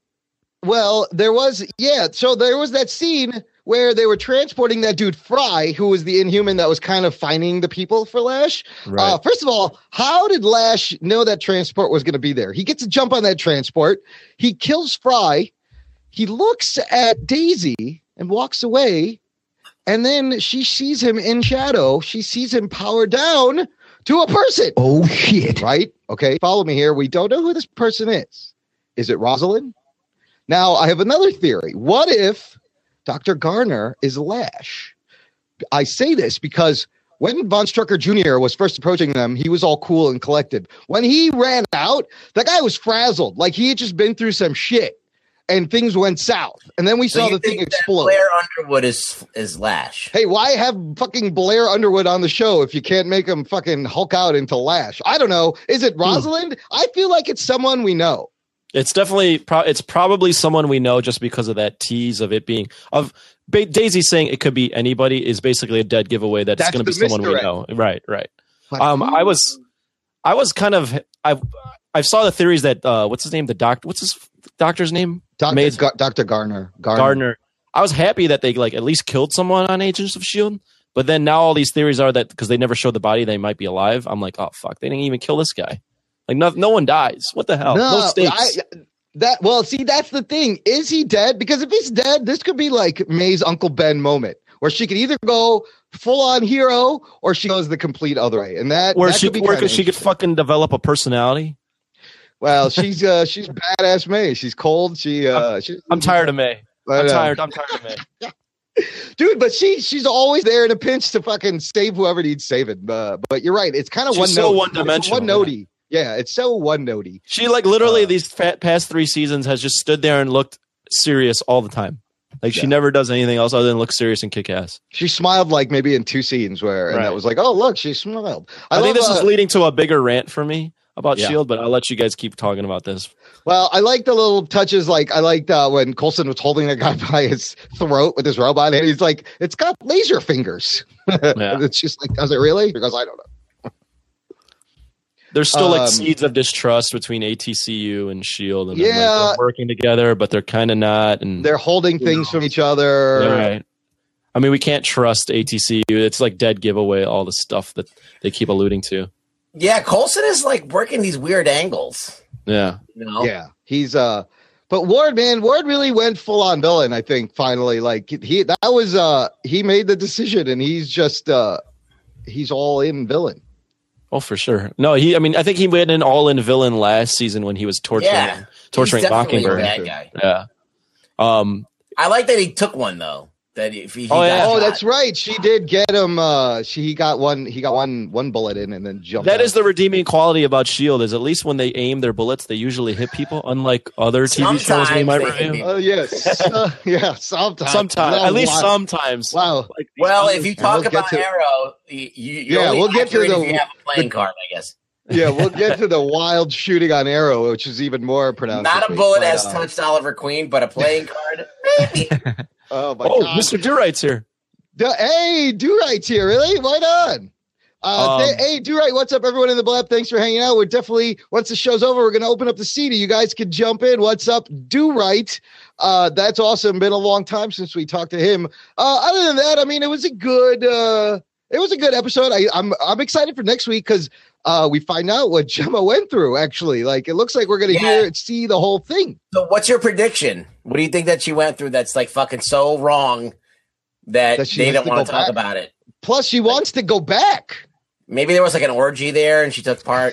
Well, there was yeah, so there was that scene where they were transporting that dude Fry, who was the Inhuman that was kind of finding the people for Lash. Right. Uh, first of all, how did Lash know that transport was going to be there? He gets a jump on that transport. He kills Fry. He looks at Daisy and walks away. And then she sees him in shadow. She sees him power down to a person. Oh, shit. Right? Okay, follow me here. We don't know who this person is. Is it Rosalind? Now, I have another theory. What if Doctor Garner is Lash? I say this because when Von Strucker Junior was first approaching them, he was all cool and collected. When he ran out, the guy was frazzled. Like he had just been through some shit and things went south. And then we so saw the thing think explode. Blair Underwood is is Lash. Hey, why have fucking Blair Underwood on the show if you can't make him fucking Hulk out into Lash? I don't know. Is it Rosalind? Hmm. I feel like it's someone we know. It's definitely pro- it's probably someone we know just because of that tease of it being of ba- Daisy saying it could be anybody is basically a dead giveaway that it's going to be someone we know. Right, right. Like, um, I was I was kind of I I saw the theories that uh, what's his name the doctor what's his doctor's name Doctor Ga- Doctor Garner. Garner Gardner. I was happy that they like at least killed someone on Agents of S H I E L D, but then now all these theories are that because they never showed the body they might be alive. I'm like, oh fuck, they didn't even kill this guy. Like no, no one dies. What the hell? No, no stakes. I, that well, see, that's the thing. Is he dead? Because if he's dead, this could be like May's Uncle Ben moment, where she could either go full on hero or she goes the complete other way, and that where that she could be where could she could fucking develop a personality. Well, she's uh, she's badass May. She's cold. She uh, I'm, she's, I'm tired of May. I'm tired. I'm tired of May. Dude, but she she's always there in a pinch to fucking save whoever needs saving. Uh, but you're right. It's kind of one so note. one dimensional. One notey. Yeah, it's so one notey. She like literally uh, these fat, past three seasons has just stood there and looked serious all the time. Like yeah. she never does anything else other than look serious and kick ass. She smiled like maybe in two scenes where, and right. that was like, oh look, she smiled. I, I think this uh, is leading to a bigger rant for me about Yeah. Shield, but I'll let you guys keep talking about this. Well, I like the little touches. Like I liked uh, when Coulson was holding the guy by his throat with his robot, and he's like, "It's got laser fingers." Yeah. It's just like, does it really? Because I don't know. There's still like Um, seeds of distrust between A T C U and Shield, and they're, like, Yeah. they're working together, but they're kind of not. And They're holding things from each other. right. I mean, we can't trust A T C U. It's like dead giveaway. All the stuff that they keep alluding to. Yeah, Coulson is like working these weird angles. Yeah. You know? Yeah, he's uh, but Ward, man, Ward really went full on villain. I think finally, like he that was uh, he made the decision, and he's just uh, he's all in villain. Oh, for sure. No, he. I mean, I think he went in all in villain last season when he was torturing, Yeah, torturing he's definitely a Mockingbird. bad guy. Yeah. Um. I like that he took one though. That if he, he Oh, yeah. got Oh, shot. that's right. She did get him. Uh, she he got one. He got one one bullet in, and then jumped. That out. is the redeeming quality about Shield. Is at least when they aim their bullets, they usually hit people. Unlike other T V shows we Sometimes might they hit review. people. Oh yes, uh, yeah. Sometimes, Sometimes, Well, at least wow. sometimes. Wow. Like, Well, if you talk We'll get about to- Arrow, you, you, you're Yeah, only we'll get to accurate the- if you have a playing the- card, I guess. Yeah, we'll get to the wild shooting on Arrow, which is even more pronounced. Not this a week, bullet but, has uh, touched Oliver Queen, but a playing card, maybe. Oh my oh, god! Mister Duright's here. The- hey, Do-Right's here, really? Right on. Uh, Um, th- hey, Do-Right, what's up, everyone in the Blab? Thanks for hanging out. We're definitely, once the show's over, we're going to open up the seat. You guys can jump in. What's up, Do-Right? Uh, that's awesome. Been a long time since we talked to him. Uh, other than that, I mean, it was a good, uh, it was a good episode. I, I'm, I'm excited for next week because uh, we find out what Gemma went through. Actually, like it looks like we're going to Yeah. hear and see the whole thing. So, what's your prediction? What do you think that she went through that's like fucking so wrong that, That she they has don't to want go to talk back? about it? Plus, she wants to go back. Maybe there was like an orgy there and she took part.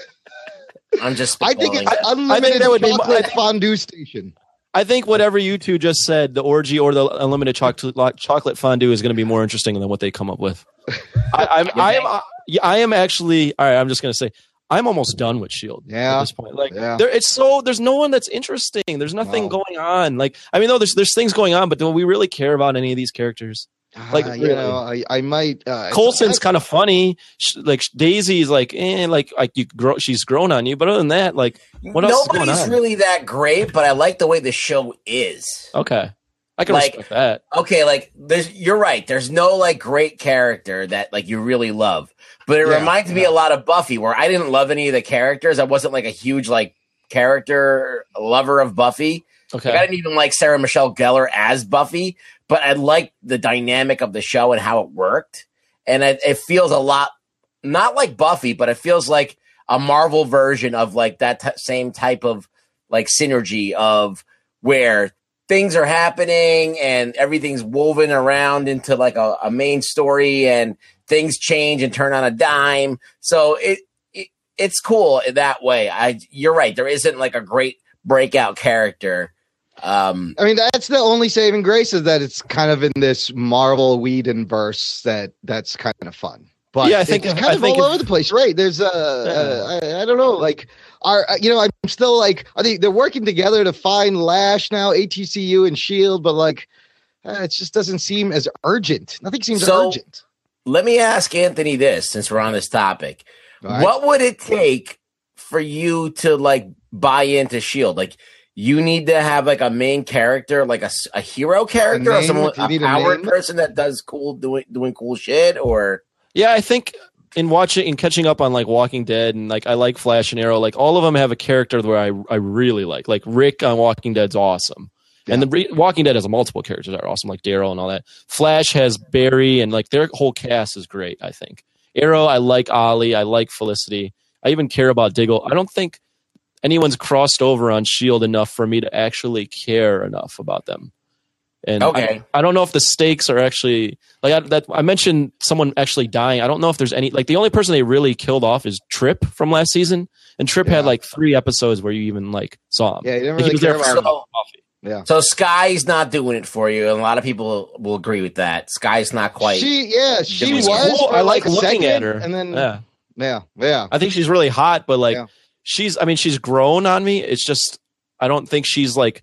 I'm just. I think spitballing it's that. unlimited that would be- chocolate I think- fondue station. I think whatever you two just said, the orgy or the unlimited chocolate chocolate fondue, is going to be more interesting than what they come up with. I, I'm, I am, I, yeah, I am actually. All right, I'm just going to say, I'm almost done with Shield Yeah. at this point. Like, Yeah. there, it's so there's no one that's interesting. There's nothing No. going on. Like, I mean, no, there's there's things going on, but do we really care about any of these characters? Like, Uh, you really. know, I, I might. Uh, Coulson's kind of funny. Sh- Like Daisy's like, eh, like like you grow. She's grown on you, but other than that, like, what else is going Nobody's on? really that great, but I like the way the show is. Okay, I can Like- respect that. Okay, like there's you're right. There's no like great character that like you really love. But it Yeah, reminds me yeah. a lot of Buffy, where I didn't love any of the characters. I wasn't like a huge like character lover of Buffy. Okay, Like, I didn't even like Sarah Michelle Gellar as Buffy, but I liked the dynamic of the show and how it worked. And it, it feels a lot, not like Buffy, but it feels like a Marvel version of like that t- same type of like synergy of where things are happening and everything's woven around into like a, a main story and things change and turn on a dime. So it, it it's cool in that way. I you're right. There isn't like a great breakout character. Um, I mean, that's the only saving grace is that it's kind of in this Marvel Whedon verse that that's kind of fun. But Yeah, I think it's if- kind I of think all if- over the place, right? There's uh, uh I, I don't know, like are you know I'm still like are they they're working together to find Lash now, A T C U and Shield, but like uh, it just doesn't seem as urgent. Nothing seems So- urgent. let me ask Anthony this, since we're on this topic. All right? What would it take for you to like buy into Shield? Like you need to have like a main character, like a, s- a hero character, or name? someone Do you a need a powered name? person that does cool doing doing cool shit, or yeah, I think in watching and catching up on like Walking Dead and like I like Flash and Arrow, like all of them have a character where I I really like. Like Rick on Walking Dead's awesome. And the Re- Walking Dead has multiple characters that are awesome, like Daryl and all that. Flash has Barry, and like their whole cast is great, I think. Arrow, I like Ollie, I like Felicity. I even care about Diggle. I don't think anyone's crossed over on Shield enough for me to actually care enough about them. And Okay. I, I don't know if the stakes are actually like I, that. I mentioned someone actually dying. I don't know if there's any like the only person they really killed off is Trip from last season, and Trip Yeah. had like three episodes where you even like saw him. Yeah, you didn't Like, he really was care there for about so, coffee. Yeah. so Sky's not doing it for you, and a lot of people will agree with that. Sky's not quite. She yeah, she She's was cool. for I like a looking second, at her. and then Yeah. yeah, yeah. I think she's really hot, but like Yeah. she's I mean she's grown on me. It's just I don't think she's like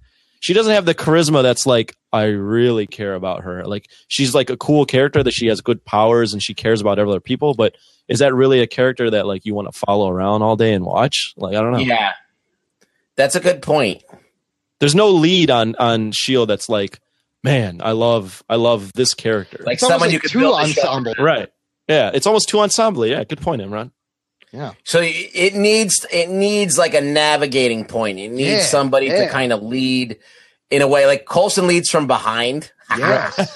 she doesn't have the charisma that's like, I really care about her. Like, she's like a cool character that she has good powers and she cares about other people. But is that really a character that like you want to follow around all day and watch? Like, I don't know. Yeah, that's a good point. There's no lead on on S H I E L D that's like, man, I love I love this character. Like It's someone almost you like could two build a ensemble. show. Right. Yeah, it's almost too ensemble. Yeah, good point, Imran. Yeah. So it needs it needs like a navigating point. It needs Yeah, somebody yeah. to kind of lead in a way. Like Coulson leads from behind. Yes.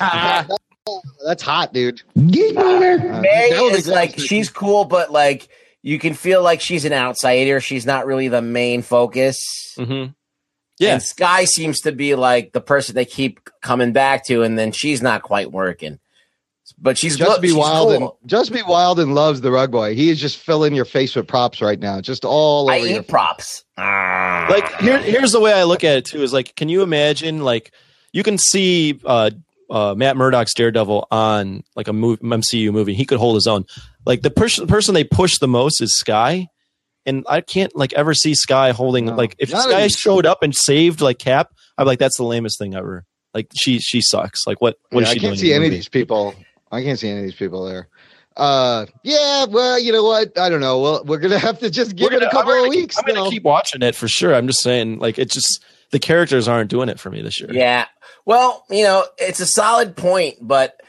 That's hot, dude. Game over. Uh, May that was is like exactly- she's cool, but like you can feel like she's an outsider. She's not really the main focus. Mm-hmm. Yeah. And Sky seems to be like the person they keep coming back to, and then she's not quite working. But she's Just good. be she's wild cool. and just be wild and loves the Rug Boy. He is just filling your face with props right now, just all I over your eat props. Ah. Like here, here's the way I look at it too. Is like, can you imagine? Like, you can see uh, uh, Matt Murdock's Daredevil on like a mov- M C U movie. He could hold his own. Like the person, the person they push the most is Sky, and I can't like ever see Sky holding No, like if not Sky even- showed up and saved like Cap, I'm like that's the lamest thing ever. Like she she sucks. Like what what Yeah, is she I can't doing? see in the any of movie? these people. I can't see any of these people there. Uh, yeah, well, you know what? I don't know. Well, we're gonna have to just give We're it a gonna- couple I'm of gonna keep- weeks. I'm gonna now. keep watching it for sure. I'm just saying, like it's just the characters aren't doing it for me this year. Yeah. Well, you know, it's a solid point, but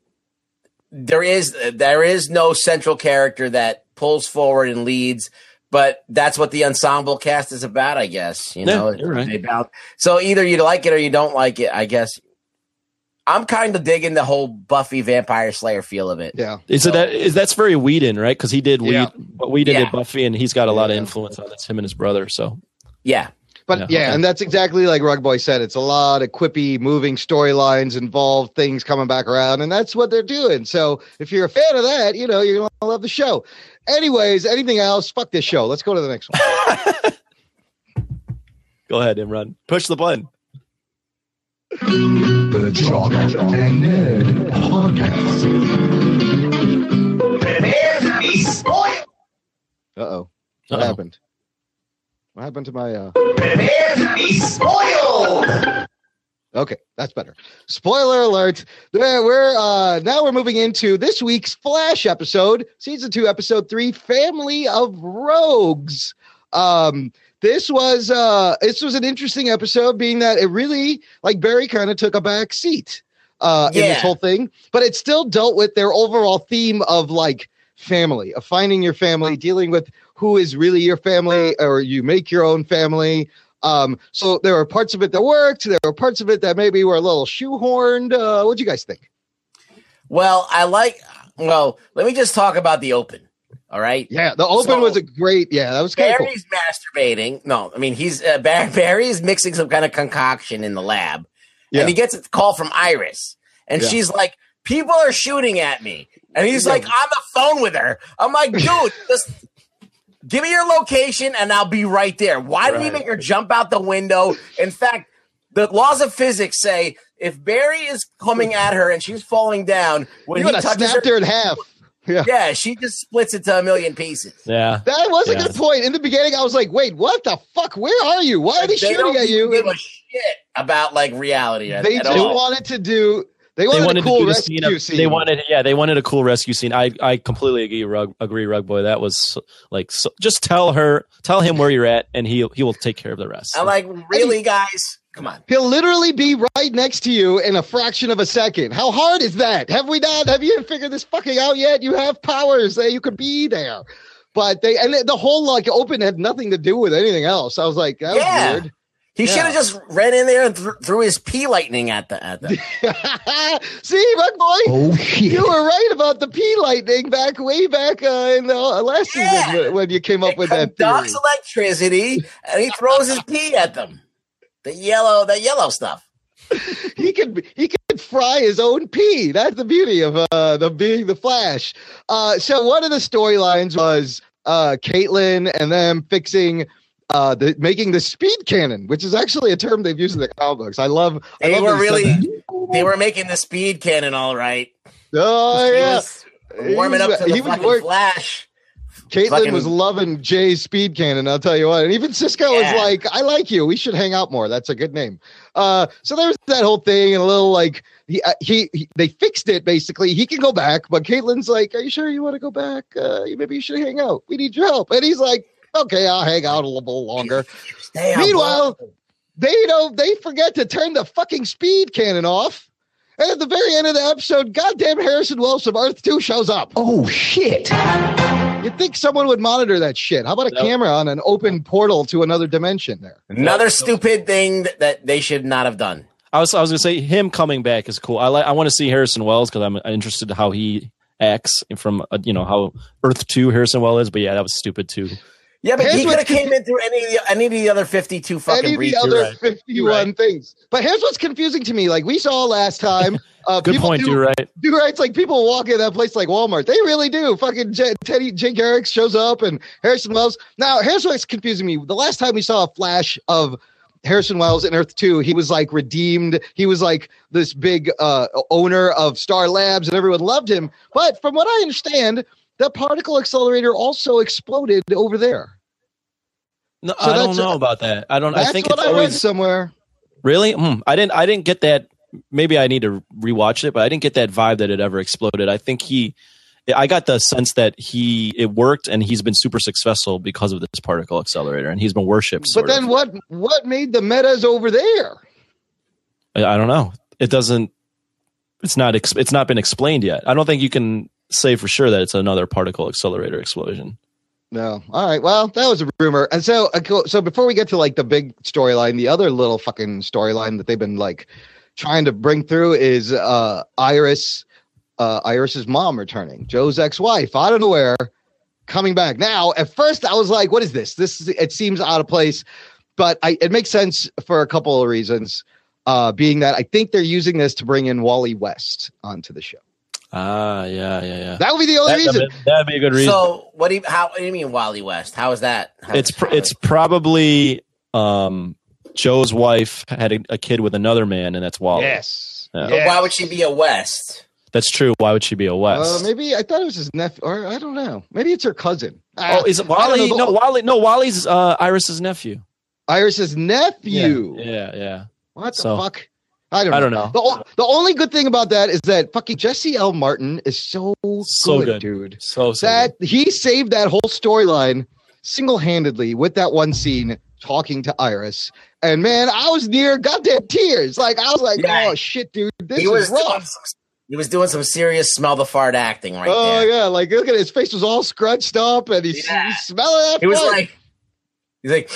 there is there is no central character that pulls forward and leads. But that's what the ensemble cast is about, I guess. You Yeah, know, you're right. They bounce- so either you like it or you don't like it. I guess I'm kind of digging the whole Buffy Vampire Slayer feel of it. Yeah, Is it that is that's very Whedon, right? Because he did Whedon, Yeah. but Whedon Yeah. did Buffy, and he's got a lot of Yeah. influence on this. Him and his brother. So Yeah. but Yeah, yeah, okay. and that's exactly like Rug Boy said. It's a lot of quippy, moving storylines, involved things coming back around, and that's what they're doing. So if you're a fan of that, you know you're gonna love the show. Anyways, anything else? Fuck this show. Let's go to the next one. go ahead, Imran. Push the button. The Jock and Nerd Podcast. Uh oh, what Uh-oh. happened? What happened to my? uh Okay, that's better. Spoiler alert. There we're uh now we're moving into this week's Flash episode, season two, episode three, Family of Rogues. Um this was uh this was an interesting episode, being that it really, like, Barry kind of took a back seat uh in Yeah. this whole thing, but it still dealt with their overall theme of like family, of finding your family, dealing with who is really your family, or you make your own family. Um, so there were parts of it that worked. There were parts of it that maybe were a little shoehorned. Uh, what'd you guys think? Well, I like. Well, let me just talk about the open. All right. Yeah, the open So- was a great. Yeah, that was kind of cool. Barry's masturbating. No, I mean he's uh, Bar- Barry's mixing some kind of concoction in the lab, Yeah. and he gets a call from Iris, and Yeah. she's like, "People are shooting at me," and he's Yeah. like on the phone with her. I'm like, dude, just give me your location, and I'll be right there. Why did he Right. make her jump out the window? In fact, the laws of physics say if Barry is coming at her and she's falling down, when You he would have touches snapped her, her in half. Yeah. yeah, she just splits it to a million pieces. Yeah. That was a Yeah. good point. In the beginning, I was like, wait, what the fuck? Where are you? Why are they, They shooting don't at you? give a shit about like reality. At, They at just all. wanted to do. They They wanted, wanted a cool to do the rescue scene, of, scene. They wanted, yeah, they wanted a cool rescue scene. I, I completely agree, Rug, agree, Rug Boy. That was like, so, just tell her, tell him where you're at, and he he will take care of the rest. I'm like, really, guys? Come on. He'll literally be right next to you in a fraction of a second. How hard is that? Have we not? Have you figured this fucking out yet? You have powers that you could be there. But they, and the whole like open had nothing to do with anything else. I was like, that was Yeah. weird. He Yeah. should have just ran in there and th- threw his pea lightning at the at them. See, Rug Boy, Oh shit. you were right about the pea lightning back way back uh, in the uh, last Yeah. season when- when you came up It with that theory. conducts electricity, and he throws his pea at them. The yellow, the yellow stuff. He could he could fry his own pea. That's the beauty of uh the being the Flash. Uh so one of the storylines was uh Caitlin and them fixing uh the making the speed cannon, which is actually a term they've used in the comic books. I love I They love were that he said really, that. they were making the speed cannon all right. Oh He yeah. was warming He up was- to the he was fucking work- Flash. Caitlin Fucking- was loving Jay's speed cannon, I'll tell you what. And even Cisco Yeah. was like, I like you. We should hang out more. That's a good name. Uh, so there's that whole thing and a little like, he, uh, he, he they fixed it basically. He can go back, but Caitlin's like, are you sure you want to go back? Uh, maybe you should hang out. We need your help. And he's like, okay, I'll hang out a little longer. Stay on Meanwhile, board. they you know they forget to turn the fucking speed cannon off. And at the very end of the episode, goddamn Harrison Wells from Earth two shows up. Oh, shit. You'd think someone would monitor that shit. How about a Nope. camera on an open portal to another dimension there? Another stupid thing that, that they should not have done. I was I was gonna say him coming back is cool. I like I want to see Harrison Wells because I'm interested in how he acts from uh, you know how Earth two Harrison Wells is. But yeah, that was stupid too. Yeah, but Here's he could what's have came in through any of the, any of the other fifty-two fucking Any of the breaches. other right. fifty-one Right. things. But here's what's confusing to me. Like we saw last time. Uh, Good people point, do, do right. do right. It's like people walk in that place like Walmart. They really do. Fucking J- Teddy Jake Garrick shows up and Harrison Wells. Now, here's what's confusing me. The last time we saw a flash of Harrison Wells in Earth two, he was like redeemed. He was like this big uh, owner of Star Labs and everyone loved him. But from what I understand, the particle accelerator also exploded over there. No, So I don't that's- know about that. I don't. That's I think what it's I read always somewhere. really. Hmm, I didn't. I didn't get that. Maybe I need to rewatch it, but I didn't get that vibe that it ever exploded. I think he. I got the sense that he it worked and he's been super successful because of this particle accelerator and he's been worshipped. But sort then of. what what made the metas over there? I I don't know. It doesn't. It's not. ex- It's not been explained yet. I don't think you can say for sure that it's another particle accelerator explosion. No. All right. Well, that was a rumor. And so, uh, co- so before we get to like the big storyline, the other little fucking storyline that they've been like trying to bring through is uh, Iris, uh, Iris's mom returning, Joe's ex-wife, out of nowhere, coming back. Now, at first, I was like, "What is this? This is, it seems out of place," but I, it makes sense for a couple of reasons. Uh, being that I think they're using this to bring in Wally West onto the show. Ah, yeah, yeah, yeah. That would be the only That'd reason. be, that'd be a good reason. So what do you how what do you mean Wally West? How is that? How it's is pr- it's probably um, Joe's wife had a, a kid with another man, and that's Wally. Yes. Yeah. But why would she be a West? That's true. Why would she be a West? Uh, maybe I thought it was his nephew, or I don't know. Maybe it's her cousin. oh, is it I don't Wally? know, No, but- Wally. No, Wally's uh, Iris's nephew. Iris's nephew. Yeah, yeah. What the So- fuck? I don't know. I don't know. The, o- the only good thing about that is that fucking Jesse L. Martin is so, So good, good. dude. So, so That he saved that whole storyline single-handedly with that one scene talking to Iris. And man, I was near goddamn tears. Like I was like, Yeah. oh shit, dude, this He is was doing rough. some, he was doing some serious smell the fart acting right Oh there. yeah, like look at his face was all scrunched up, and he's, Yeah. he's smelling that. He was fart. like, he's like,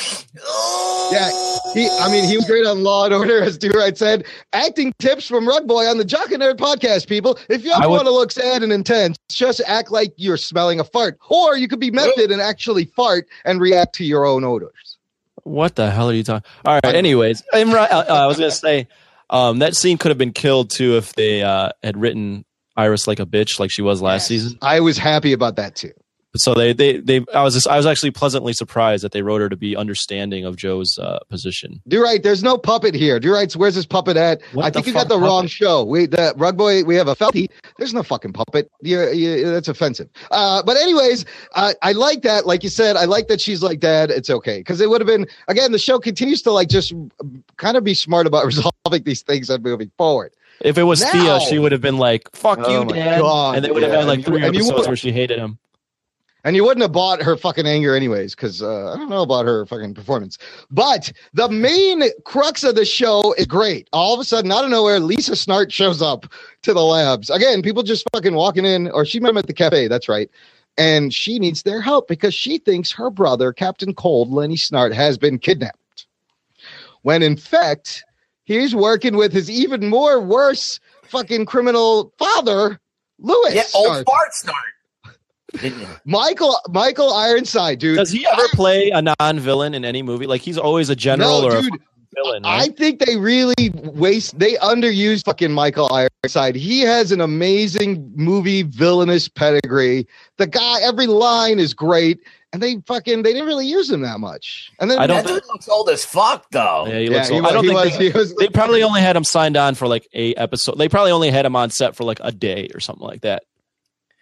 oh. Yeah, he. I mean, he was great on Law and Order, as Do Right said. Acting tips from Rug Boy on the Jock and Nerd podcast. People, if you I ever would- want to look sad and intense, just act like you're smelling a fart, or you could be method and actually fart and react to your own odors. What the hell are you talking? All right. Anyways, I'm right, uh, I was gonna say um, that scene could have been killed too if they uh, had written Iris like a bitch, like she was last Yes. season. I was happy about that too. So they, they, they. I was, just, I was actually pleasantly surprised that they wrote her to be understanding of Joe's uh, position. Do Right, there's no puppet here. Do Right's, where's his puppet at? What I the think you got fuck the wrong puppet? show. We, the Rug Boy, we have a Felty. There's no fucking puppet. you you that's offensive. Uh, but anyways, uh, I like that. Like you said, I like that she's like, Dad, it's okay. Because it would have been, again, the show continues to like just kind of be smart about resolving these things and moving forward. If it was Now- Thea, she would have been like, "Fuck Oh you, my Dad," God, and they would have yeah. had like And you- three and you episodes would- where she hated him. And you wouldn't have bought her fucking anger anyways, because uh, I don't know about her fucking performance. But the main crux of the show is great. All of a sudden, out of nowhere, Lisa Snart shows up to the labs. Again, people just fucking walking in, or she met him at the cafe, that's right. And she needs their help because she thinks her brother, Captain Cold, Lenny Snart, has been kidnapped. When in fact, he's working with his even more worse fucking criminal father, Louis Yeah, Snart. old fart snort. Didn't you? Michael Michael Ironside, dude. Does he ever play a non-villain in any movie? Like he's always a general No, or dude, a villain. I Right? think they really waste, they underuse fucking Michael Ironside. He has an amazing movie villainous pedigree. The guy, every line is great, and they fucking, they didn't really use him that much. And then I don't That dude looks old as fuck, though. yeah, he yeah, looks. he old. was, I don't he think was, they, he was- they probably only had him signed on for like a episode. They probably only had him on set for like a day or something like that.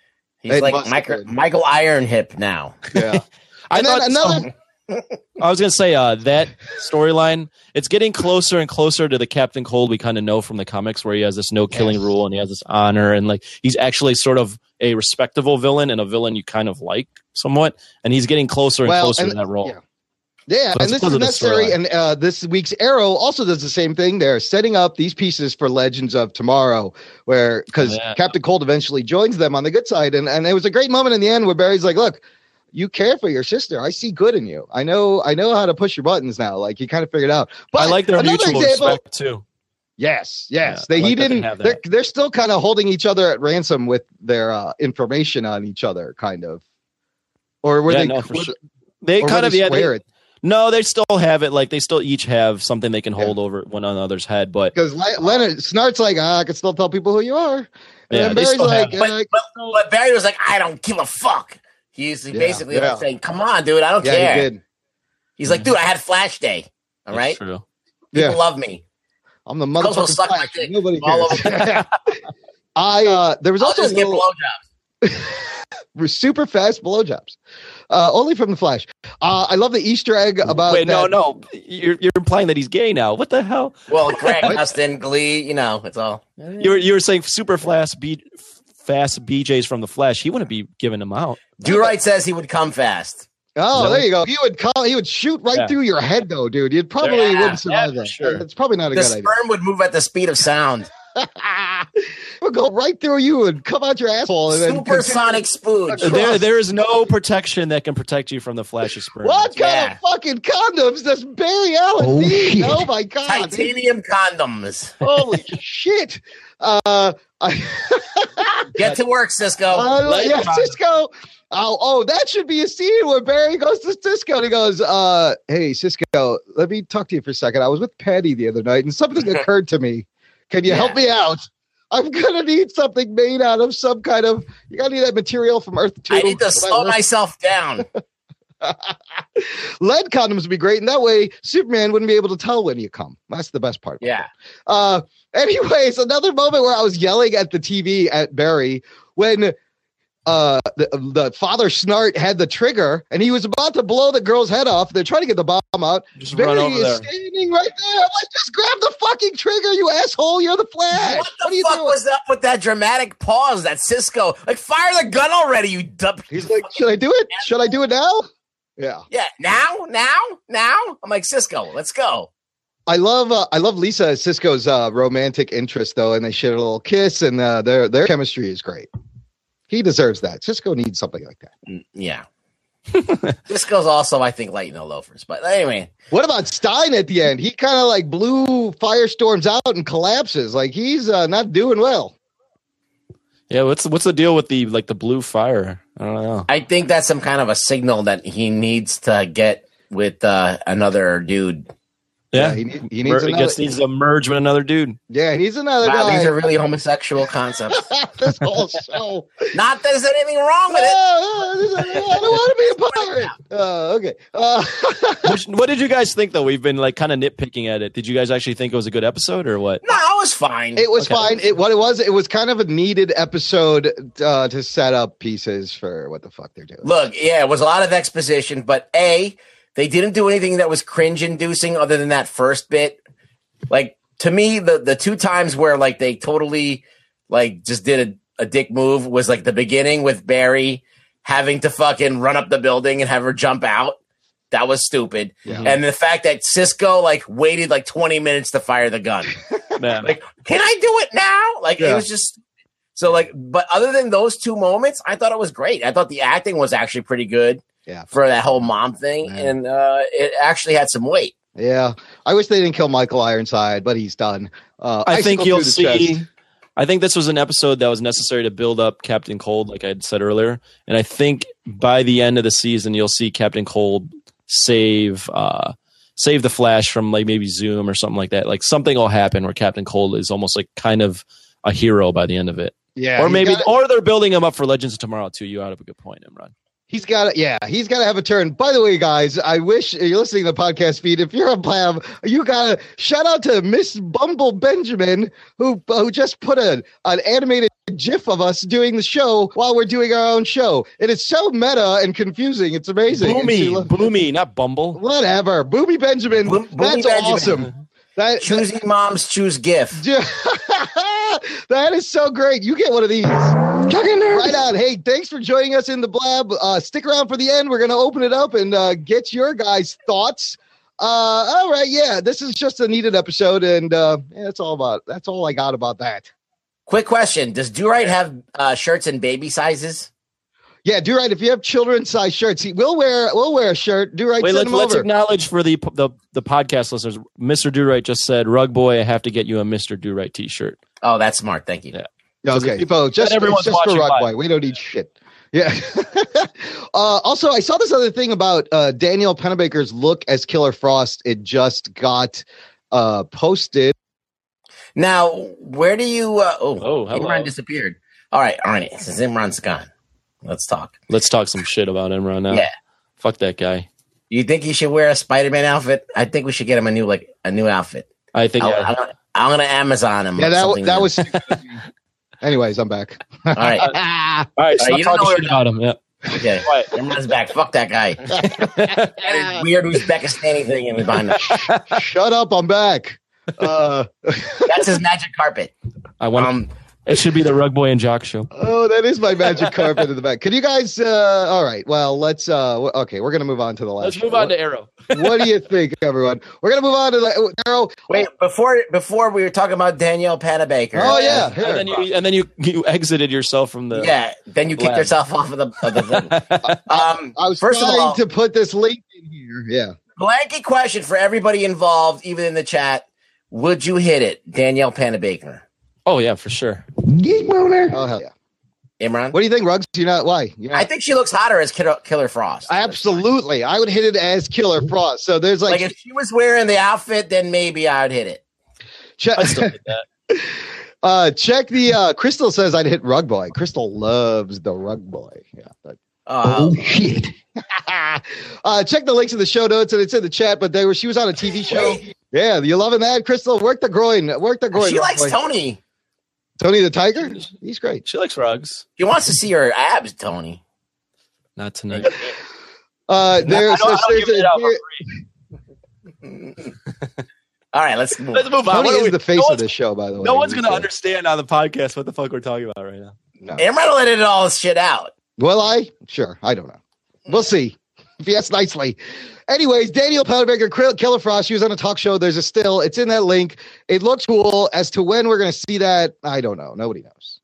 He's it like Michael, Michael Iron Hip now. Yeah. I and thought then another. So. I was gonna say uh, that storyline. It's getting closer and closer to the Captain Cold we kind of know from the comics, where he has this no killing yes. rule and he has this honor, and like he's actually sort of a respectable villain and a villain you kind of like somewhat. And he's getting closer and well, closer and, to that role. Yeah. Yeah, so and this is necessary. And uh, this week's Arrow also does the same thing. They're setting up these pieces for Legends of Tomorrow, where because yeah. Captain Cold eventually joins them on the good side, and and it was a great moment in the end where Barry's like, "Look, you care for your sister. I see good in you. I know, I know how to push your buttons now. Like you kind of figured out." But I like their mutual example, respect too. Yes, yes. Yeah, they, he like didn't. They they're they're still kind of holding each other at ransom with their uh, information on each other, kind of. Or were yeah, they? No, were, sure. They kind of yeah. They, No, they still have it. Like they still each have something they can hold yeah. over one another's head. But because Le- Leonard Snart's like, ah, I can still tell people who you are. And yeah, then Barry's like, but, uh, but, but Barry was like, I don't give a fuck. He's yeah, basically yeah. like saying, come on, dude, I don't yeah, care. He did. He's like, dude, I had Flash Day. All right, That's true. People yeah. love me. I'm the motherfucking Flash. Nobody cares. I uh, there was I'll also just little, get blowjobs. super fast blowjobs. Uh, only from the Flash. Uh, I love the Easter egg about. Wait, that. no, no, you're you're implying that he's gay now. What the hell? Well, Greg Gustin, Glee, you know, it's all. You were you were saying super fast B, fast B Js from the Flash. He wouldn't be giving them out. Do-Right says he would come fast. Oh, there you go. He would come. He would shoot right yeah. through your head, though, dude. You'd probably yeah, wouldn't survive yeah, that. Sure. It's probably not a the good idea. The sperm would move at the speed of sound. It would go right through you and come out your asshole. And Supersonic spooge. There, there is no protection that can protect you from the Flash's sperm. What yeah. kind of fucking condoms does Barry Allen oh, need? Oh my god! Titanium condoms. Holy shit! Uh, I Get to work, Cisco. Uh, yeah, Cisco. Oh, oh, that should be a scene where Barry goes to Cisco and he goes, uh, "Hey, Cisco, let me talk to you for a second. I was with Patty the other night and something occurred to me. Can you yeah. help me out? I'm gonna need something made out of some kind of. You gotta need that material from Earth two. I need to slow myself down. Lead condoms would be great, and that way Superman wouldn't be able to tell when you come. That's the best part. Yeah. Uh, anyways, another moment where I was yelling at the T V at Barry when uh, the, the father Snart had the trigger and he was about to blow the girl's head off. They're trying to get the bomb out. Just Barry run over is there. standing right there. I'm like, just grab the fucking trigger, you asshole. You're the Flash. What the what are you fuck doing? was up with that dramatic pause? That Cisco, like, fire the gun already, you dumb. He's like, should I do it? Should I do it now? Yeah. Yeah. Now, now, now. I'm like, Cisco, let's go. I love uh, I love Lisa as Cisco's uh, romantic interest though, and they share a little kiss, and uh, their their chemistry is great. He deserves that. Cisco needs something like that. Yeah. Cisco's also, I think, lighting the loafers. But anyway, what about Stein at the end? He kind of like blew firestorms out and collapses. Like he's uh, not doing well. Yeah, what's what's the deal with the like the blue fire? I don't know. I think that's some kind of a signal that he needs to get with uh, another dude. Yeah, yeah he, need, he needs Mer- another. Gets, needs to merge with another dude. Yeah, he's another wow, guy. These are really homosexual concepts. This whole show. Not that there's anything wrong with it. Uh, I don't want to be a pirate. Uh, okay. Uh, Which, what did you guys think, though? We've been like kind of nitpicking at it. Did you guys actually think it was a good episode or what? No, it was fine. It was okay. fine. It what it was. It was kind of a needed episode uh, to set up pieces for what the fuck they're doing. Look, yeah, it was a lot of exposition, but A, they didn't do anything that was cringe-inducing other than that first bit. Like, to me, the, the two times where, like, they totally, like, just did a, a dick move was, like, the beginning with Barry having to fucking run up the building and have her jump out. That was stupid. Yeah. And the fact that Cisco, like, waited, like, twenty minutes to fire the gun. Like, can I do it now? Like, yeah. It was just... So, like, but other than those two moments, I thought it was great. I thought the acting was actually pretty good. Yeah. For that whole mom thing. Man. And uh, it actually had some weight. Yeah. I wish they didn't kill Michael Ironside, but he's done. Uh, I think you'll see. Chest. I think this was an episode that was necessary to build up Captain Cold, like I had said earlier. And I think by the end of the season, you'll see Captain Cold save uh, save the Flash from like maybe Zoom or something like that. Like something will happen where Captain Cold is almost like kind of a hero by the end of it. Yeah. Or maybe, or they're building him up for Legends of Tomorrow too. You have a good point, Imran. He's got to, yeah, he's got to have a turn. By the way, guys, I wish you're listening to the podcast feed. If you're a Blab, you got to shout out to Miss Bumble Benjamin, who who just put a an animated GIF of us doing the show while we're doing our own show. It is so meta and confusing. It's amazing. Boomy, Boomy, not Bumble. Whatever. Boomy Benjamin. Bo- Boomy that's Benjamin. awesome. That, Choosing moms choose GIF. That is so great. You get one of these. Right on. Hey, thanks for joining us in the Blab. Uh, stick around for the end. We're going to open it up and uh, get your guys' thoughts. Uh, all right. Yeah, this is just a needed episode, and uh, yeah, that's all about. That's all I got about that. Quick question: does Do Right have uh, shirts in baby sizes? Yeah, Do Right. If you have children's size shirts, he, we'll wear we'll wear a shirt. Do Right. Wait, send let's, them let's over. acknowledge for the, the the podcast listeners. Mister Do Right just said, "Rug Boy, I have to get you a Mister Do Right T-shirt." Oh, that's smart. Thank you. Yeah. Okay, people, just, everyone's just for watching Rug live. Boy. We don't need shit. Yeah. uh, also, I saw this other thing about uh, Danielle Pennebaker's look as Killer Frost. It just got uh, posted. Now, where do you? Uh, oh, Oh, hello. Imran disappeared. All right, Arnie, since Imran's gone, let's talk. Let's talk some shit about Imran now. Yeah. Fuck that guy. You think he should wear a Spider-Man outfit? I think we should get him a new like a new outfit. I think. I'll, yeah. I'm, gonna, I'm gonna Amazon him. Yeah, that something that new. was. Anyways, I'm back. all right. All right, All stop right, you don't talking know shit about him. Yeah. Okay, Imran's back. Fuck that guy. That is weird Uzbekistani thing in behind him. Shut up! I'm back. Uh, That's his magic carpet. I want. Um, It should be the Rug Boy and Jock show. oh, that is my magic carpet in the back. Can you guys? Uh, all right. Well, let's. Uh, w- okay, we're gonna move on to the last. Let's show. move on what, to Arrow. what do you think, everyone? We're gonna move on to the Arrow. wait, before before we were talking about Danielle Pennebaker. Oh yeah, And here. then you and then you you exited yourself from the. Yeah, then you kicked Lab. yourself off of the, of the thing. Um, I was first of trying all, to put this link in here. Yeah. blanket question for everybody involved, even in the chat. Would you hit it, Danielle Pennebaker? Oh yeah, for sure. Geek boner. Oh hell yeah. Imran? What do you think, Ruggs? You not why? Yeah. I think she looks hotter as Killer, Killer Frost. Absolutely. I would hit it as Killer Frost. So there's like, Like, if she was wearing the outfit, then maybe I would hit it. check, I still hit that. uh, check the uh, Crystal says I'd hit Rug Boy. Crystal loves the Rug Boy. Yeah. But, Oh, Oh shit. uh, check the links in the show notes and it's in the chat. But they were she was on a T V show. Yeah, you loving that, Crystal? Work the groin. Work the groin. she Rug likes Boy. Tony. Tony the Tiger. He's great. She likes rugs. She wants to see her abs, Tony. Not tonight. Uh, there's, I don't, I don't there's give it a- out for there- free. All right, let's move. Let's move on. Tony What are is we- the face no of one's- this show, by the way. No one's gonna So- understand on the podcast what the fuck we're talking about right now. No. Imran will edit all this shit out. Will I? Sure. I don't know. We'll see. If he asks nicely. Anyways, Danielle Pennebaker, Krill- Killer Frost, she was on a talk show. There's a still. It's in that link. It looks cool. As to when we're going to see that, I don't know. Nobody knows.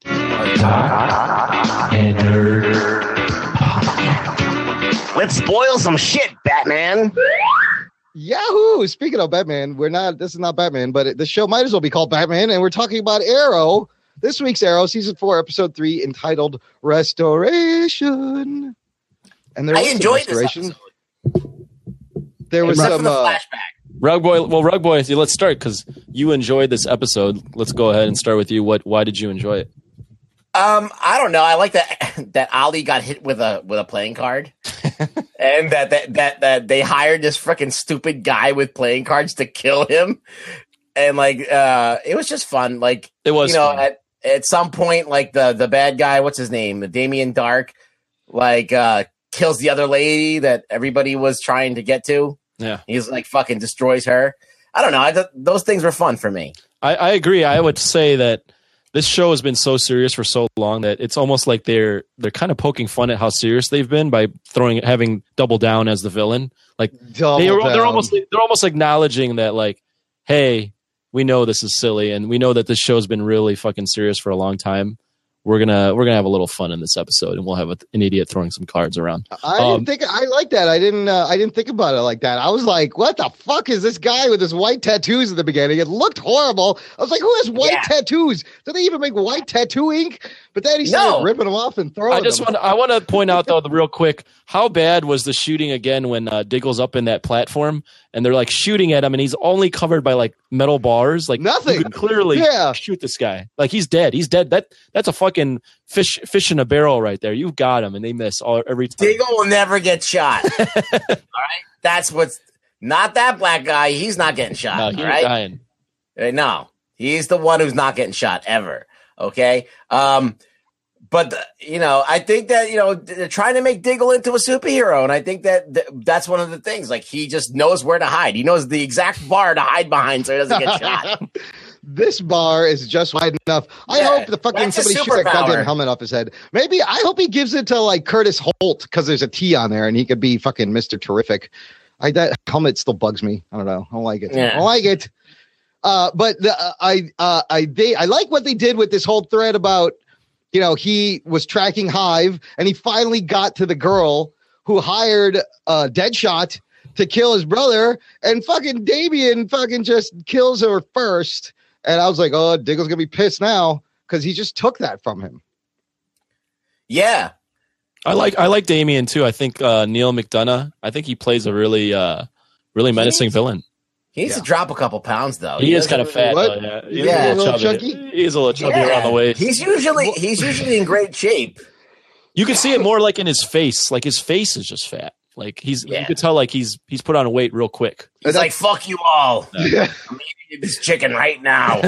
Let's spoil some shit, Batman. Yahoo! Speaking of Batman, we're not. This is not Batman, but it, the show might as well be called Batman, and we're talking about Arrow. This week's Arrow, season four, episode three, entitled "Restoration." And there I was some enjoyed this restoration. episode. There was Except for some. the Uh, flashback. Rug Boy, well, Rug Boy, let's start because you enjoyed this episode. Let's go ahead and start with you. What? Why did you enjoy it? Um, I don't know. I like that that Ali got hit with a with a playing card, and that that that that they hired this freaking stupid guy with playing cards to kill him, and like uh, it was just fun. Like It was, you know, fun. at at some point, like the the bad guy, what's his name, the Damien Dark, like uh, kills the other lady that everybody was trying to get to. Yeah, He's like fucking destroys her. I don't know. I th- those things were fun for me. I, I agree. I would say that this show has been so serious for so long that it's almost like they're they're kind of poking fun at how serious they've been by throwing having Double Down as the villain. Like double they, they're down. almost they're almost acknowledging that, like, hey, we know this is silly, and we know that this show's been really fucking serious for a long time. We're gonna we're gonna have a little fun in this episode, and we'll have a, an idiot throwing some cards around. I Um, didn't think I like that. I didn't. Uh, I didn't think about it like that. I was like, "What the fuck is this guy with his white tattoos at the beginning?" It looked horrible. I was like, "Who has white Yeah. tattoos? Do they even make white tattoo ink?" But then he started No. ripping them off and throwing I just them. want I want to point out though, the real quick, how bad was the shooting again when uh, Diggle's up in that platform and they're like shooting at him, and he's only covered by like metal bars. Like nothing. You can clearly yeah. shoot this guy. Like he's dead. He's dead. That that's a fucking fish fish in a barrel right there. You've got him, and they miss all every time. Diggle will never get shot. All right, that's what's not that black guy. He's not getting shot. No, he's all right? dying. No, he's the one who's not getting shot ever. Okay. Um, But, you know, I think that, you know, they're trying to make Diggle into a superhero. And I think that th- that's one of the things. Like, he just knows where to hide. He knows the exact bar to hide behind so he doesn't get shot. This bar is just wide enough. I Yeah, hope the fucking that's a somebody shoots that superpower. goddamn helmet off his head. Maybe I hope he gives it to like Curtis Holt because there's a T on there and he could be fucking Mister Terrific. I that helmet still bugs me. I don't know. I don't like it. Yeah. I don't like it. Uh, but the, uh, I uh, I they I like what they did with this whole thread about. You know, he was tracking Hive, and he finally got to the girl who hired uh, Deadshot to kill his brother, and fucking Damian fucking just kills her first. And I was like, oh, Diggle's going to be pissed now because he just took that from him. Yeah. I like I like Damian, too. I think uh, Neil McDonough, I think he plays a really, uh, really menacing He's- villain. He needs Yeah. to drop a couple pounds, though. He is doesn't kind of fat, what? though. Yeah, he's Yeah. a little, A little chubby. chunky? He's a little chubby Yeah. around the waist. He's usually he's usually in great shape. You can see it more like in his face. Like his face is just fat. Like he's Yeah. you could tell like he's he's put on weight real quick. He's like, fuck you all. Yeah. I'm eating this chicken right now.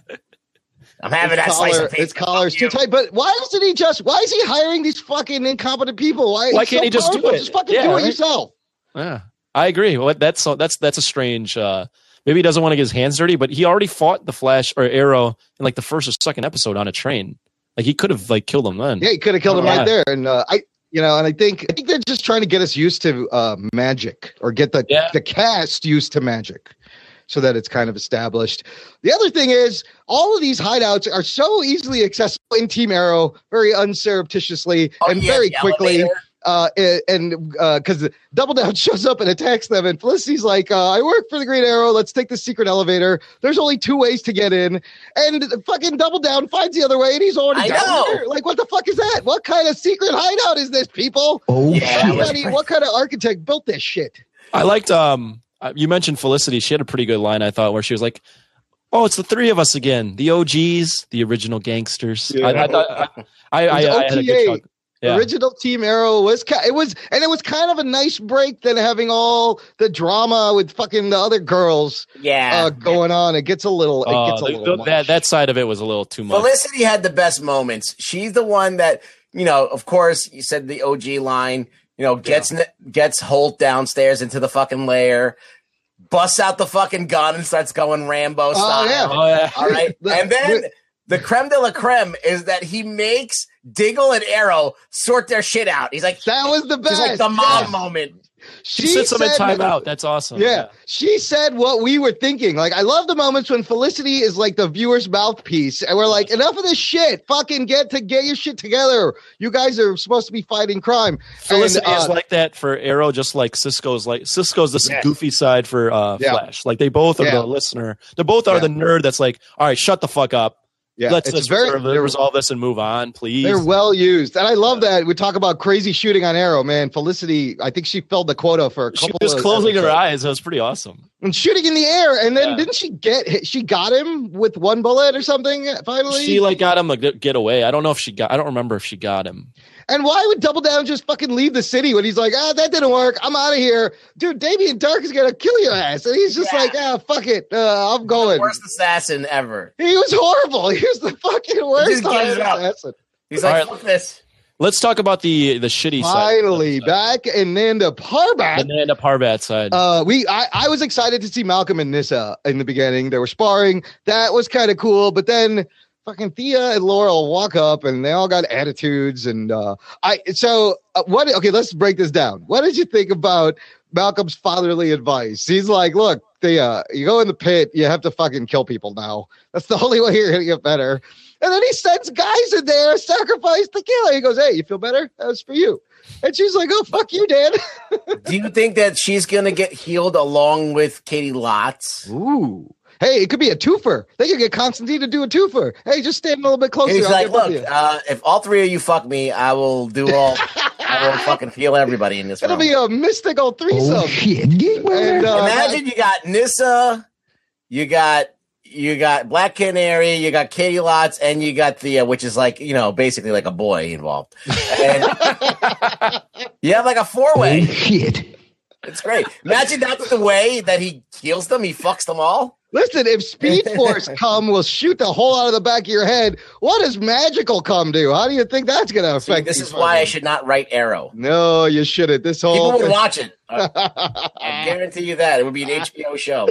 I'm having that slice collar, of pizza. his collar's Fuck too you. tight. But why doesn't he just? Why is he hiring these fucking incompetent people? Why, Why he's can't so he just do powerful. it? Just fucking Yeah, do it right? yourself. Yeah, I agree. Well, that's that's that's a strange. Uh, maybe he doesn't want to get his hands dirty, but he already fought the Flash or Arrow in like the first or second episode on a train. Like he could have like killed him then. Yeah, he could have killed him Yeah. right there. And uh, I, you know, and I think I think they're just trying to get us used to uh, magic or get the Yeah. the cast used to magic, so that it's kind of established. The other thing is, all of these hideouts are so easily accessible in Team Arrow, very unsurreptitiously Oh, and yeah, very the quickly. elevator. Uh, and because uh, Double Down shows up and attacks them, and Felicity's like, uh, "I work for the Green Arrow. Let's take the secret elevator. There's only two ways to get in." And fucking Double Down finds the other way, and he's already I down know. there. Like, what the fuck is that? What kind of secret hideout is this, people? Oh, Yeah, that was Somebody, what kind of architect built this shit? I liked. Um, uh, you mentioned Felicity. She had a pretty good line, I thought, where she was like, "Oh, it's the three of us again. The O Gs, the original gangsters." Yeah. I, I, thought- I, I, I, It was I had a O T good A. talk. Yeah. Original Team Arrow was ki- it was, and it was kind of a nice break than having all the drama with fucking the other girls Yeah. uh, going on. It gets a little, it Uh, gets a the- little the- that much. that side of it was a little too much. Felicity had the best moments. She's the one that, you know, of course, you said the O G line, you know, gets gets Holt downstairs into the fucking lair, busts out the fucking gun and starts going Rambo style. yeah. Oh yeah. All right. The- and then the creme de la creme is that he makes Diggle and Arrow sort their shit out. He's like, That was the best. he's like the mom Yeah. moment. She, sits him in said- timeout. That's awesome. Yeah, she said what we were thinking. Like, I love the moments when Felicity is like the viewer's mouthpiece, and we're like, enough of this shit. Fucking get to get your shit together. You guys are supposed to be fighting crime. Felicity And, uh, is like that for Arrow, just like Cisco's like Cisco's the Yeah. goofy side for uh, Yeah. Flash. Like they both are Yeah. the listener. They both are Yeah. the nerd that's like, all right, shut the fuck up. yeah, let's it's let's very resolve, they're, resolve this and move on, please. they're well used, and I love that. We talk about crazy shooting on Arrow, man. Felicity, I think she filled the quota for a She couple. was of closing her episodes. eyes. It was pretty awesome. and shooting in the air, and then Yeah. didn't she get hit? She got him with one bullet or something. Finally, She like got him a get get away. I don't know if she got. I don't remember if she got him. And why would Double Down just fucking leave the city when he's like, ah, that didn't work. I'm out of here. Dude, Damien Dark is going to kill your ass. And he's just Yeah. like, ah, fuck it. Uh, I'm going. Worst assassin ever. He was horrible. He was the fucking worst Dude, get it up. assassin. He's All like, right. fuck this. Let's talk about the the shitty side. Finally, back in Nanda The Parbat. Nanda Parbat side. Uh, we I, I was excited to see Malcolm and Nissa in the beginning. They were sparring. That was kind of cool. But then fucking Thea and Laurel walk up and they all got attitudes. And uh, I so uh, what? Okay, let's break this down. What did you think about Malcolm's fatherly advice? He's like, look, Thea, you go in the pit. You have to fucking kill people now. That's the only way you're gonna get better. And then he sends guys in there, sacrifice the killer. He goes, hey, you feel better? That was for you. And she's like, oh, fuck you, Dad. Do you think that she's going to get healed along with Katie Lotz? Ooh. Hey, it could be a twofer. They could get Constantine to do a twofer. Hey, just stand a little bit closer. He's I'll like, get both look, of you." uh, if all three of you fuck me, I will do all. I will fucking feel everybody in this It'll room. be a mystical threesome. Oh shit! And, uh, Imagine you got Nissa, you got you got Black Canary, you got Katie Lotz, and you got Thea, which is like, you know, basically like a boy involved. And you have like a four way. Oh shit! It's great. Imagine that's the way that he heals them. He fucks them all. Listen, if Speed Force cum will shoot the hole out of the back of your head, what does magical cum do? How do you think that's going to affect? See, this is why I should not write Arrow. No, you shouldn't. This whole people would watch it. I, I guarantee you that it would be an H B O show.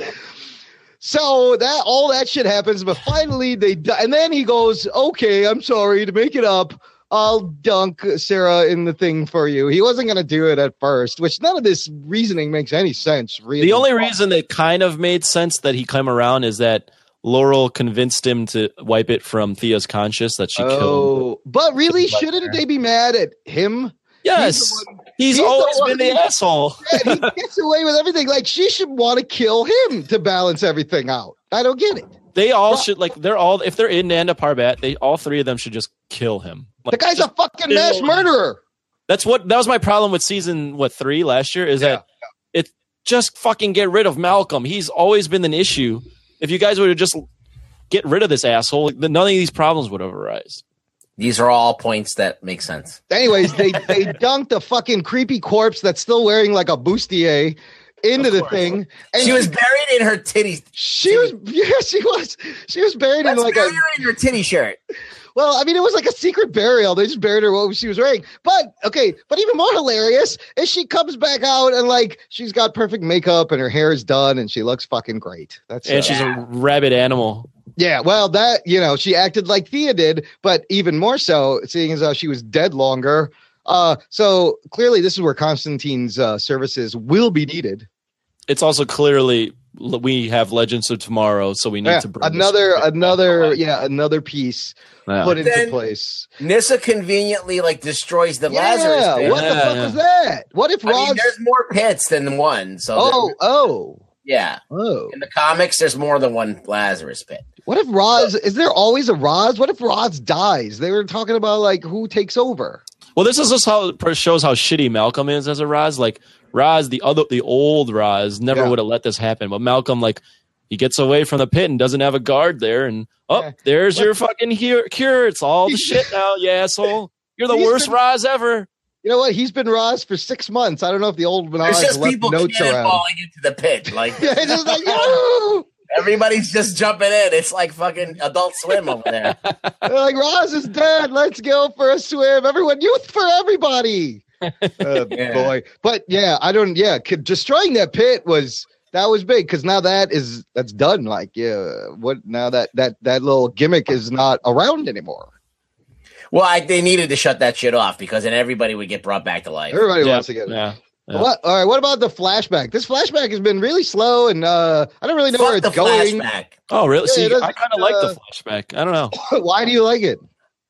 So that all that shit happens, but finally they die, and then he goes, "Okay, I'm sorry to make it up. I'll dunk Sarah in the thing for you." He wasn't going to do it at first, which none of this reasoning makes any sense, really. The only reason that kind of made sense that he came around is that Laurel convinced him to wipe it from Thea's conscious that she oh, killed. But really, shouldn't they be mad at him? Yes, He's, the one, he's, he's always the been the one, asshole. Yeah, he gets away with everything. Like, she should want to kill him to balance everything out. I don't get it. They all well, should, like, they're all, if they're in Nanda Parbat, they all three of them should just kill him. Like, the guy's a fucking mass murderer. That's what, that was my problem with season, what, three last year, is yeah. that it just fucking get rid of Malcolm. He's always been an issue. If you guys would have just get rid of this asshole, none of these problems would have arisen. These are all points that make sense. Anyways, they, they dunked a fucking creepy corpse that's still wearing like a bustier into the thing. And she was buried in her titty. She titty. was, yeah, she was. She was buried Let's in like bury a. her in her titty shirt. Well, I mean, it was like a secret burial. They just buried her what she was wearing. But okay, but even more hilarious is she comes back out and like she's got perfect makeup and her hair is done and she looks fucking great. That's and uh, she's a rabid animal. Yeah, well, that, you know, she acted like Thea did, but even more so, seeing as how she was dead longer. Uh, so clearly, this is where Constantine's uh, services will be needed. It's also clearly we have Legends of Tomorrow, so we need yeah, to bring another, another, yeah, another piece yeah. put into then place. Nyssa conveniently like destroys the yeah, Lazarus pit. What yeah, the fuck yeah. was that? What if Roz? I mean, there's more pits than one. So oh, oh. Yeah. Oh. In the comics, there's more than one Lazarus pit. What if Roz, is there always a Roz? What if Roz dies? They were talking about like who takes over. Well, this is just how it shows how shitty Malcolm is as a Roz. Like Roz, the other, the old Roz never Yeah. would have let this happen. But Malcolm, like, he gets away from the pit and doesn't have a guard there. And oh, Yeah. there's What? your fucking he- cure. It's all the shit now, you asshole. You're the He's worst been- Roz ever. You know what? He's been Roz for six months. I don't know if the old Minaj There's just left people notes around. cannonballing into the pit. Like, Yeah, it's just like, "Yoo!" everybody's just jumping in. It's like fucking Adult Swim over there. They're like, Roz is dead. Let's go for a swim. Everyone, youth for everybody. Oh, Yeah. boy. But yeah, I don't, yeah, c- destroying that pit was, that was big because now that is, that's done. Like, yeah, what now that, that, that little gimmick is not around anymore. Well, I, they needed to shut that shit off because then everybody would get brought back to life. Everybody Yeah, wants to get it. yeah. Yeah. What? All right. What about the flashback? This flashback has been really slow, and uh, I don't really know Fuck where the it's going. flashback. Oh, really? Yeah, See, it does- I kind of like uh, the flashback. I don't know. Why do you like it?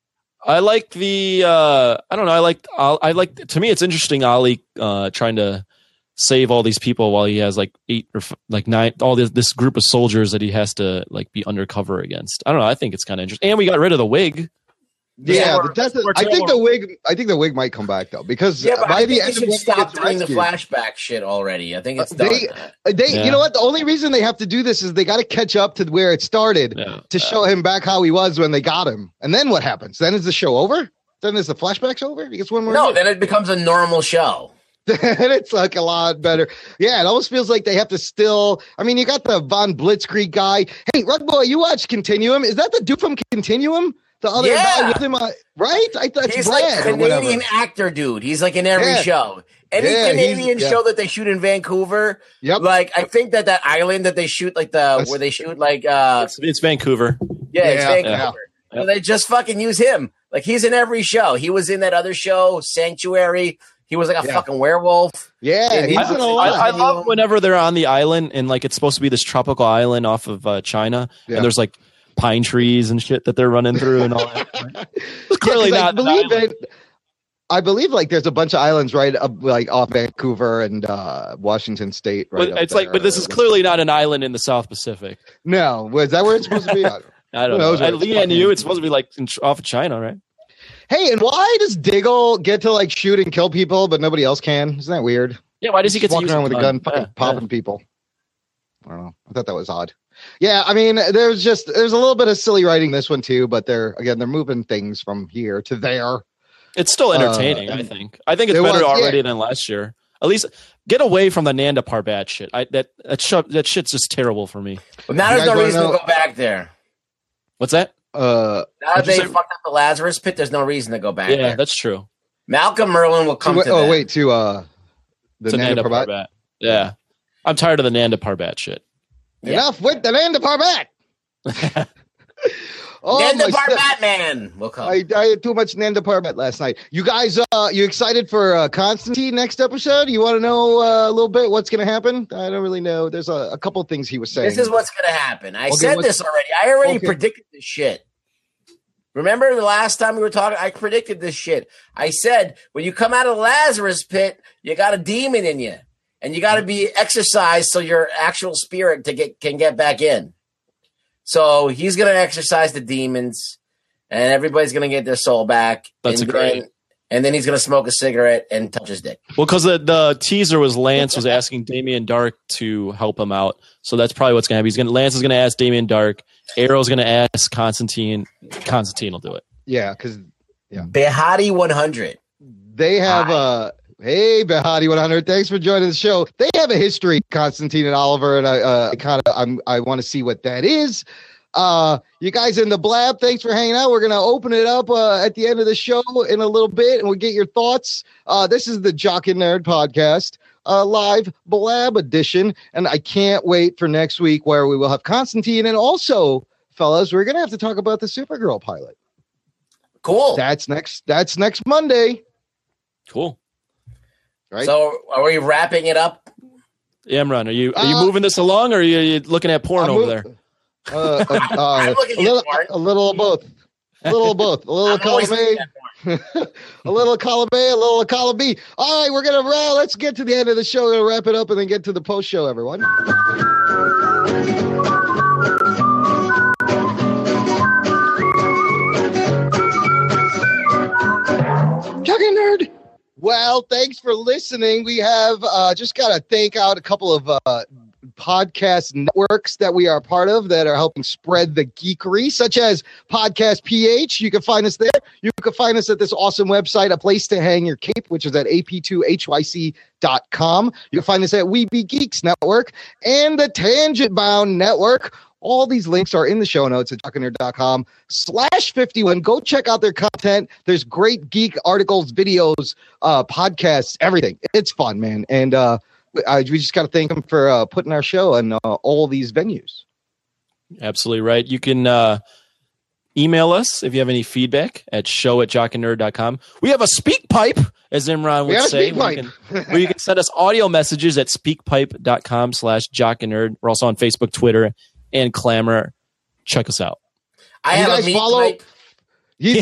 I like the. Uh, I don't know. I like. I like. To me, it's interesting. Ali uh, trying to save all these people while he has like eight or f- like nine. All this this group of soldiers that he has to like be undercover against. I don't know. I think it's kind of interesting. And we got rid of the wig. Yeah, more- but that's more I think terrible. the wig. I think the wig might come back though, because Yeah, but by I the think end they of should when he stop gets doing the rescued- flashback shit already. I think it's Uh, done. they- They, Yeah. you know what? The only reason they have to do this is they got to catch up to where it started Yeah. to show him back how he was when they got him. And then what happens? Then is the show over? Then is the flashbacks over? He gets one more. no, year? then it becomes a normal show. And it's like a lot better. Yeah, it almost feels like they have to still. I mean, you got the Von Blitzkrieg guy. Hey, Rug Boy, you watch Continuum? Is that the dude from Continuum? The other Yeah. guy with him, uh, right? I thought He's Brad like or whatever. Canadian actor, dude. He's like in every Yeah. show. Any Yeah, Canadian he's- yeah. show that they shout in Vancouver, Yep. like I think that that island that they shoot, like the That's- where they shoot, like uh, It's, it's Vancouver. yeah, it's Yeah, Vancouver. yeah. And they just fucking use him. Like he's in every show. He was in that other show, Sanctuary. He was like a Yeah. fucking werewolf. Yeah, Yeah, he's I- in a I, lot. I love whenever they're on the island and like it's supposed to be this tropical island off of uh, China, Yeah. and there's like pine trees and shit that they're running through and all that. It's clearly Yeah, 'cause I not. an believe island. it. I believe like there's a bunch of islands right up like off Vancouver and uh, Washington State. Right, But up it's like, there. but this is clearly not an island in the South Pacific. No, was that where it's supposed to be? I don't know. I don't Who know. knows where At it's Lee and fucking- you, it's supposed to be like in, off of China, right? Hey, and why does Diggle get to like shoot and kill people, but nobody else can? Isn't that weird? Yeah, why does he get to walking use around with a gun, fucking yeah, popping yeah. people? I don't know. I thought that was odd. Yeah, I mean, there's just there's a little bit of silly writing in this one too, but they're again they're moving things from here to there. It's still entertaining. Uh, I think. I think it's it better was, already yeah. than last year. At least get away from the Nanda Parbat shit. I that that, sh- that shit's just terrible for me. But now You there's guys no wanna reason know- to go back there. What's that? Uh, Now that What'd you they say? fucked up the Lazarus Pit, there's no reason to go back Yeah, there. that's true. Malcolm Merlin will to, come wait- to oh that. wait, to uh, the To Nanda Nanda Parbat. Parbat. Yeah, I'm tired of the Nanda Parbat shit. Yeah. Enough with the Nanda Parbat. Oh, Nanda my step- Parbat man will come. I, I had too much Nanda Parbat last night. You guys, uh, you excited for uh, Constantine next episode? You want to know uh, a little bit what's going to happen? I don't really know. There's a, a couple of things he was saying. This is what's going to happen. I Okay, said what's- this already. I already Okay. predicted this shit. Remember the last time we were talking? I predicted this shit. I said, when you come out of the Lazarus Pit, you got a demon in you. And you got to be exercised so your actual spirit to get can get back in. So he's going to exercise the demons, and everybody's going to get their soul back. That's and great. Then, and then he's going to smoke a cigarette and touch his dick. Well, because the, the teaser was Lance was asking Damien Dark to help him out, so that's probably what's going to happen. He's going Lance is going to ask Damien Dark. Arrow's going to ask Constantine. Constantine will do it. Yeah, because Yeah. Behati one hundred. they have Hi. uh hey Behati one hundred, thanks for joining the show. They have a history, Constantine and Oliver, and I uh, kind of I'm I want to see what that is. Uh, you guys in the blab, thanks for hanging out. We're gonna open it up uh, at the end of the show in a little bit, and we'll get your thoughts. Uh, this is the Jock and Nerd podcast, uh, live blab edition, and I can't wait for next week where we will have Constantine, and also, fellas, we're gonna have to talk about the Supergirl pilot. Cool. That's next. That's next Monday, Cool. right? So are we wrapping it up? Imran, are you are you Uh, moving this along, or are you, are you looking at porn I'm over mov- there? Uh, uh, uh, I'm looking a at little, porn. a little of both. A little of both. A little I'm always column looking A, at porn. a little column A, a little column B. All right, we're gonna well, let's get to the end of the show. We're gonna wrap it up and then get to the post show, everyone. Chugging Nerd. Well, thanks for listening. We have uh, just got to thank out a couple of uh, podcast networks that we are a part of that are helping spread the geekery, such as Podcast P H. You can find us there. You can find us at this awesome website, A Place to Hang Your Cape, which is at A P two H Y C dot com. You can find us at We Be Geeks Network and the Tangent Bound Network. All these links are in the show notes at jockandnerd.com slash 51. Go check out their content. There's great geek articles, videos, uh, podcasts, everything. It's fun, man. And uh, I, we just got to thank them for uh, putting our show in uh, all these venues. Absolutely right. You can uh, email us if you have any feedback at show at jockandnerd dot com. We have a speak pipe, as Imran We would have a say. speak where you, can, where you can send us audio messages at speakpipe.com slash jockandnerd. We're also on Facebook, Twitter, and Clamor. Check us out. I You have guys a meat follow- pipe. He's,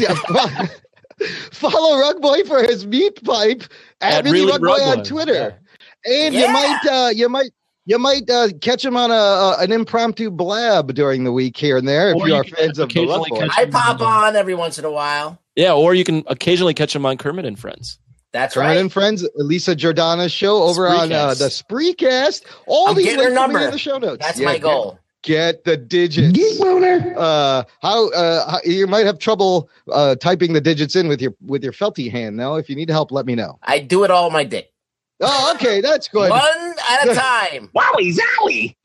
follow Rug Boy for his meat pipe at, At Really Really Rug Boy Rug on Boy. Twitter. And you Yeah. might, uh, you might, you might uh, catch him on a, a an impromptu blab during the week here and there if Or you you are can fans of the Rug occasionally Boy. catch- I pop on every once in a while. Yeah, or you can occasionally catch them on Kermit and Friends. That's Kermit right. and Friends, Lisa Jordana's show over on uh, Spreecast. the Spreecast. All I'm these getting her links will be number. in the show notes. That's Yeah, my get- goal. Get the digits. Geek boner. Uh, how, uh, how you might have trouble uh, typing the digits in with your with your felty hand. Now, if you need help, let me know. I do it all with my dick. Oh, okay, that's good. One at a time. Wowie zowie.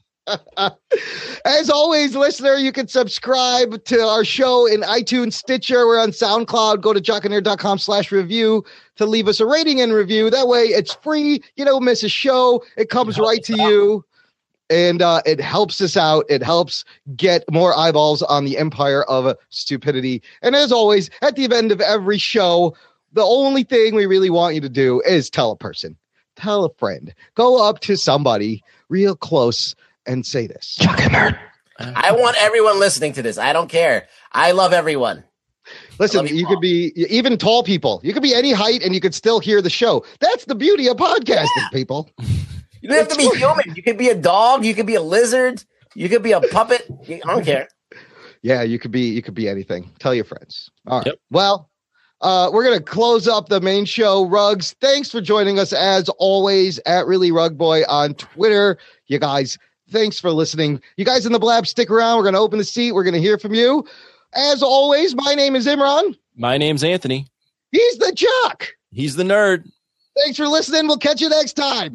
As always, listener, you can subscribe to our show in iTunes, Stitcher. We're on SoundCloud. Go to jockandnerd.com slash review to leave us a rating and review. That way, it's free. You don't miss a show. It comes right to you. And uh, it helps us out. It helps get more eyeballs on the empire of stupidity. And as always, at the end of every show, the only thing we really want you to do is tell a person, tell a friend, go up to somebody real close and say this. Jock and Nerd. I want everyone listening to this. I don't care. I love everyone. Listen, Love you you all. could be even tall people. You could be any height and you could still hear the show. That's the beauty of podcasting, people. You don't have to be human. You could be a dog. You could be a lizard. You could be a puppet. I don't care. Yeah, you could be you could be anything. Tell your friends. All right. Yep. Well, Uh, we're going to close up the main show. Rugs, thanks for joining us as always at Really Rug Boy on Twitter. You guys, thanks for listening. You guys in the Blab, stick around. We're going to open the seat. We're going to hear from you. As always, my name is Imran. My name's Anthony. He's the jock. He's the nerd. Thanks for listening. We'll catch you next time.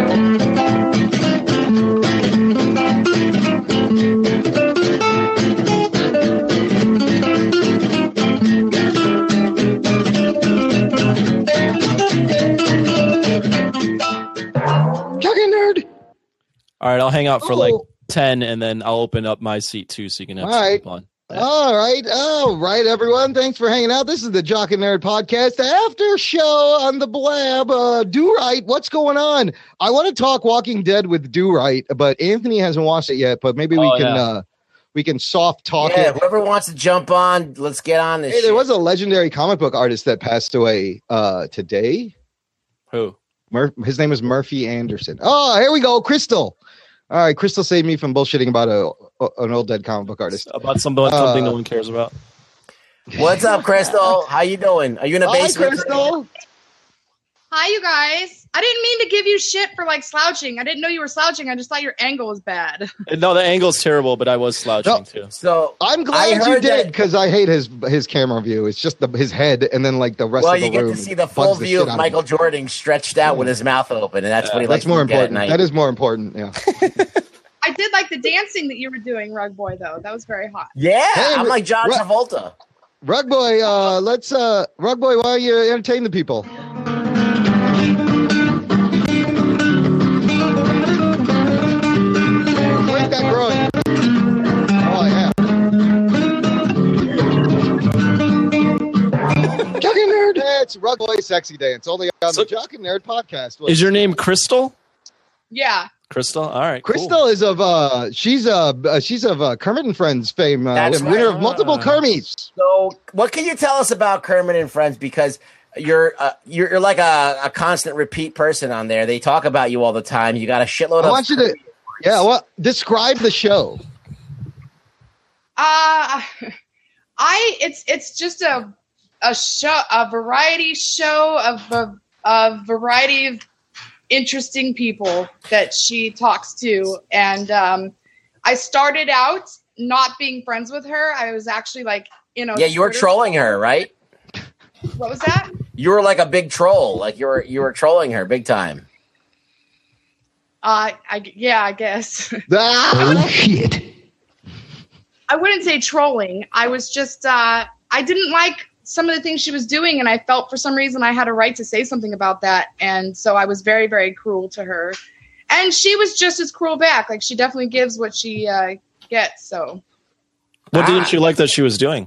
All right, I'll hang out for oh. like ten, and then I'll open up my seat too, so you can have All some right. fun. Yeah. All right, all right, everyone. Thanks for hanging out. This is the Jock and Nerd Podcast after show on the Blab. Uh, Do Right, what's going on? I want to talk Walking Dead with Do Right, but Anthony hasn't watched it yet. But maybe we oh, can yeah. uh, we can soft talk yeah, it. Whoever wants to jump on, let's get on this. Hey, there shit. was a legendary comic book artist that passed away uh, today. Who? Mur- his name is Murphy Anderson. Oh, here we go, Crystal. All right, Crystal saved me from bullshitting about a, a an old dead comic book artist. About something, something uh, no one cares about. What's up, Crystal? How you doing? Are you in a basement? Hi, Crystal. Hi, you guys. I didn't mean to give you shit for like slouching. I didn't know you were slouching. I just thought your angle was bad. No, the angle's terrible, but I was slouching no, too. So I'm glad you did because I hate his his camera view. It's just the, his head and then like the rest well, of the room. Well, you get to see the full view of Michael of Jordan stretched out with his mouth open, and that's yeah, what he that's likes more to important. At night. That is more important. Yeah. I did like the dancing that you were doing, Rug Boy, though. That was very hot. Yeah, hey, I'm like John Rug, Travolta. Rug Boy, uh, let's uh, Rug Boy, why don't you entertain the people? Like that growing. Oh yeah. Jock and Nerd. It's Rug Boy Sexy Dance, only on so, the Jock and Nerd Podcast. Is your name Crystal? Yeah. Crystal, all right. Crystal cool. is of uh, she's uh, she's of uh, Kermit and Friends fame, uh, That's winner right. of multiple Kermies. So, what can you tell us about Kermit and Friends? Because you're uh, you're, you're like a, a constant repeat person on there. They talk about you all the time. You got a shitload I of. want you to, yeah. Well, describe the show. Uh, I it's it's just a a show, a variety show of a, a variety of interesting people that she talks to, and um, I started out not being friends with her. I was actually like, you know, yeah, you were trolling her, right? What was that? You were like a big troll, like you were you were trolling her big time. Uh, I yeah, I guess. Ah, shit. I wouldn't say trolling. I was just uh, I didn't like some of the things she was doing, and I felt for some reason I had a right to say something about that, and so I was very, very cruel to her, and she was just as cruel back. Like, she definitely gives what she uh, gets. So, what ah. didn't you like that she was doing?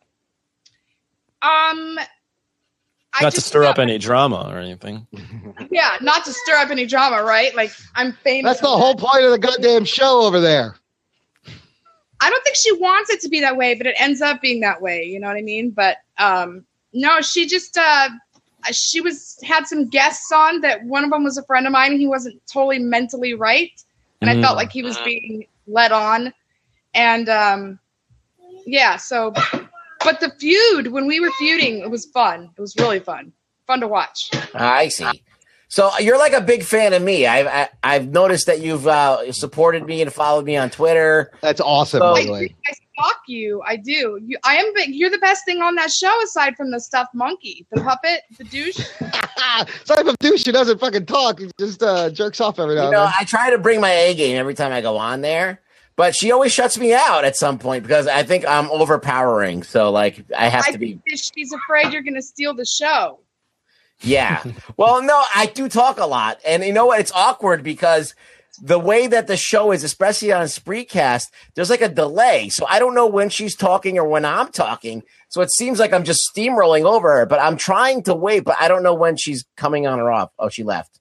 Um, not I to stir up any drama or anything. Yeah, not to stir up any drama, right? Like, I'm famous. That's the whole that. point of the goddamn show over there. I don't think she wants it to be that way, but it ends up being that way. You know what I mean? But um, no, she just uh, she was had some guests on that. One of them was a friend of mine. And he wasn't totally mentally right, and mm. I felt like he was being led on. And um, yeah, so but the feud when we were feuding, it was fun. It was really fun, fun to watch. I see. So you're like a big fan of me. I've I, I've noticed that you've uh, supported me and followed me on Twitter. That's awesome. So, by the way. I, I stalk you. I do. You, I am. Big, you're the best thing on that show aside from the stuffed monkey, the puppet, the douche. Aside from douche, he doesn't fucking talk. He just uh, jerks off every now you and know, then. I try to bring my A game every time I go on there, but she always shuts me out at some point because I think I'm overpowering. So like I have I to be. Think she's afraid you're going to steal the show. Yeah. Well, no, I do talk a lot. And you know what? It's awkward because the way that the show is, especially on Spreecast, there's like a delay. So I don't know when she's talking or when I'm talking. So it seems like I'm just steamrolling over her, but I'm trying to wait, but I don't know when she's coming on or off. Oh, she left.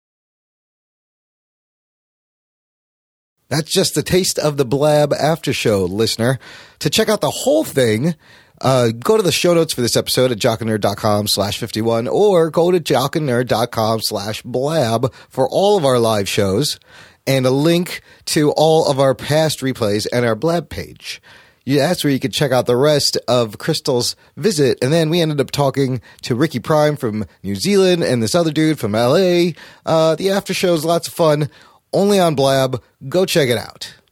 That's just a taste of the Blab after show, listener. To check out the whole thing, Uh, go to the show notes for this episode at jockandnerd.com slash 51 or go to jockandnerd.com slash blab for all of our live shows and a link to all of our past replays and our blab page. Yeah, that's where you could check out the rest of Crystal's visit. And then we ended up talking to Ricky Prime from New Zealand and this other dude from L A. Uh, the after show is lots of fun. Only on Blab. Go check it out.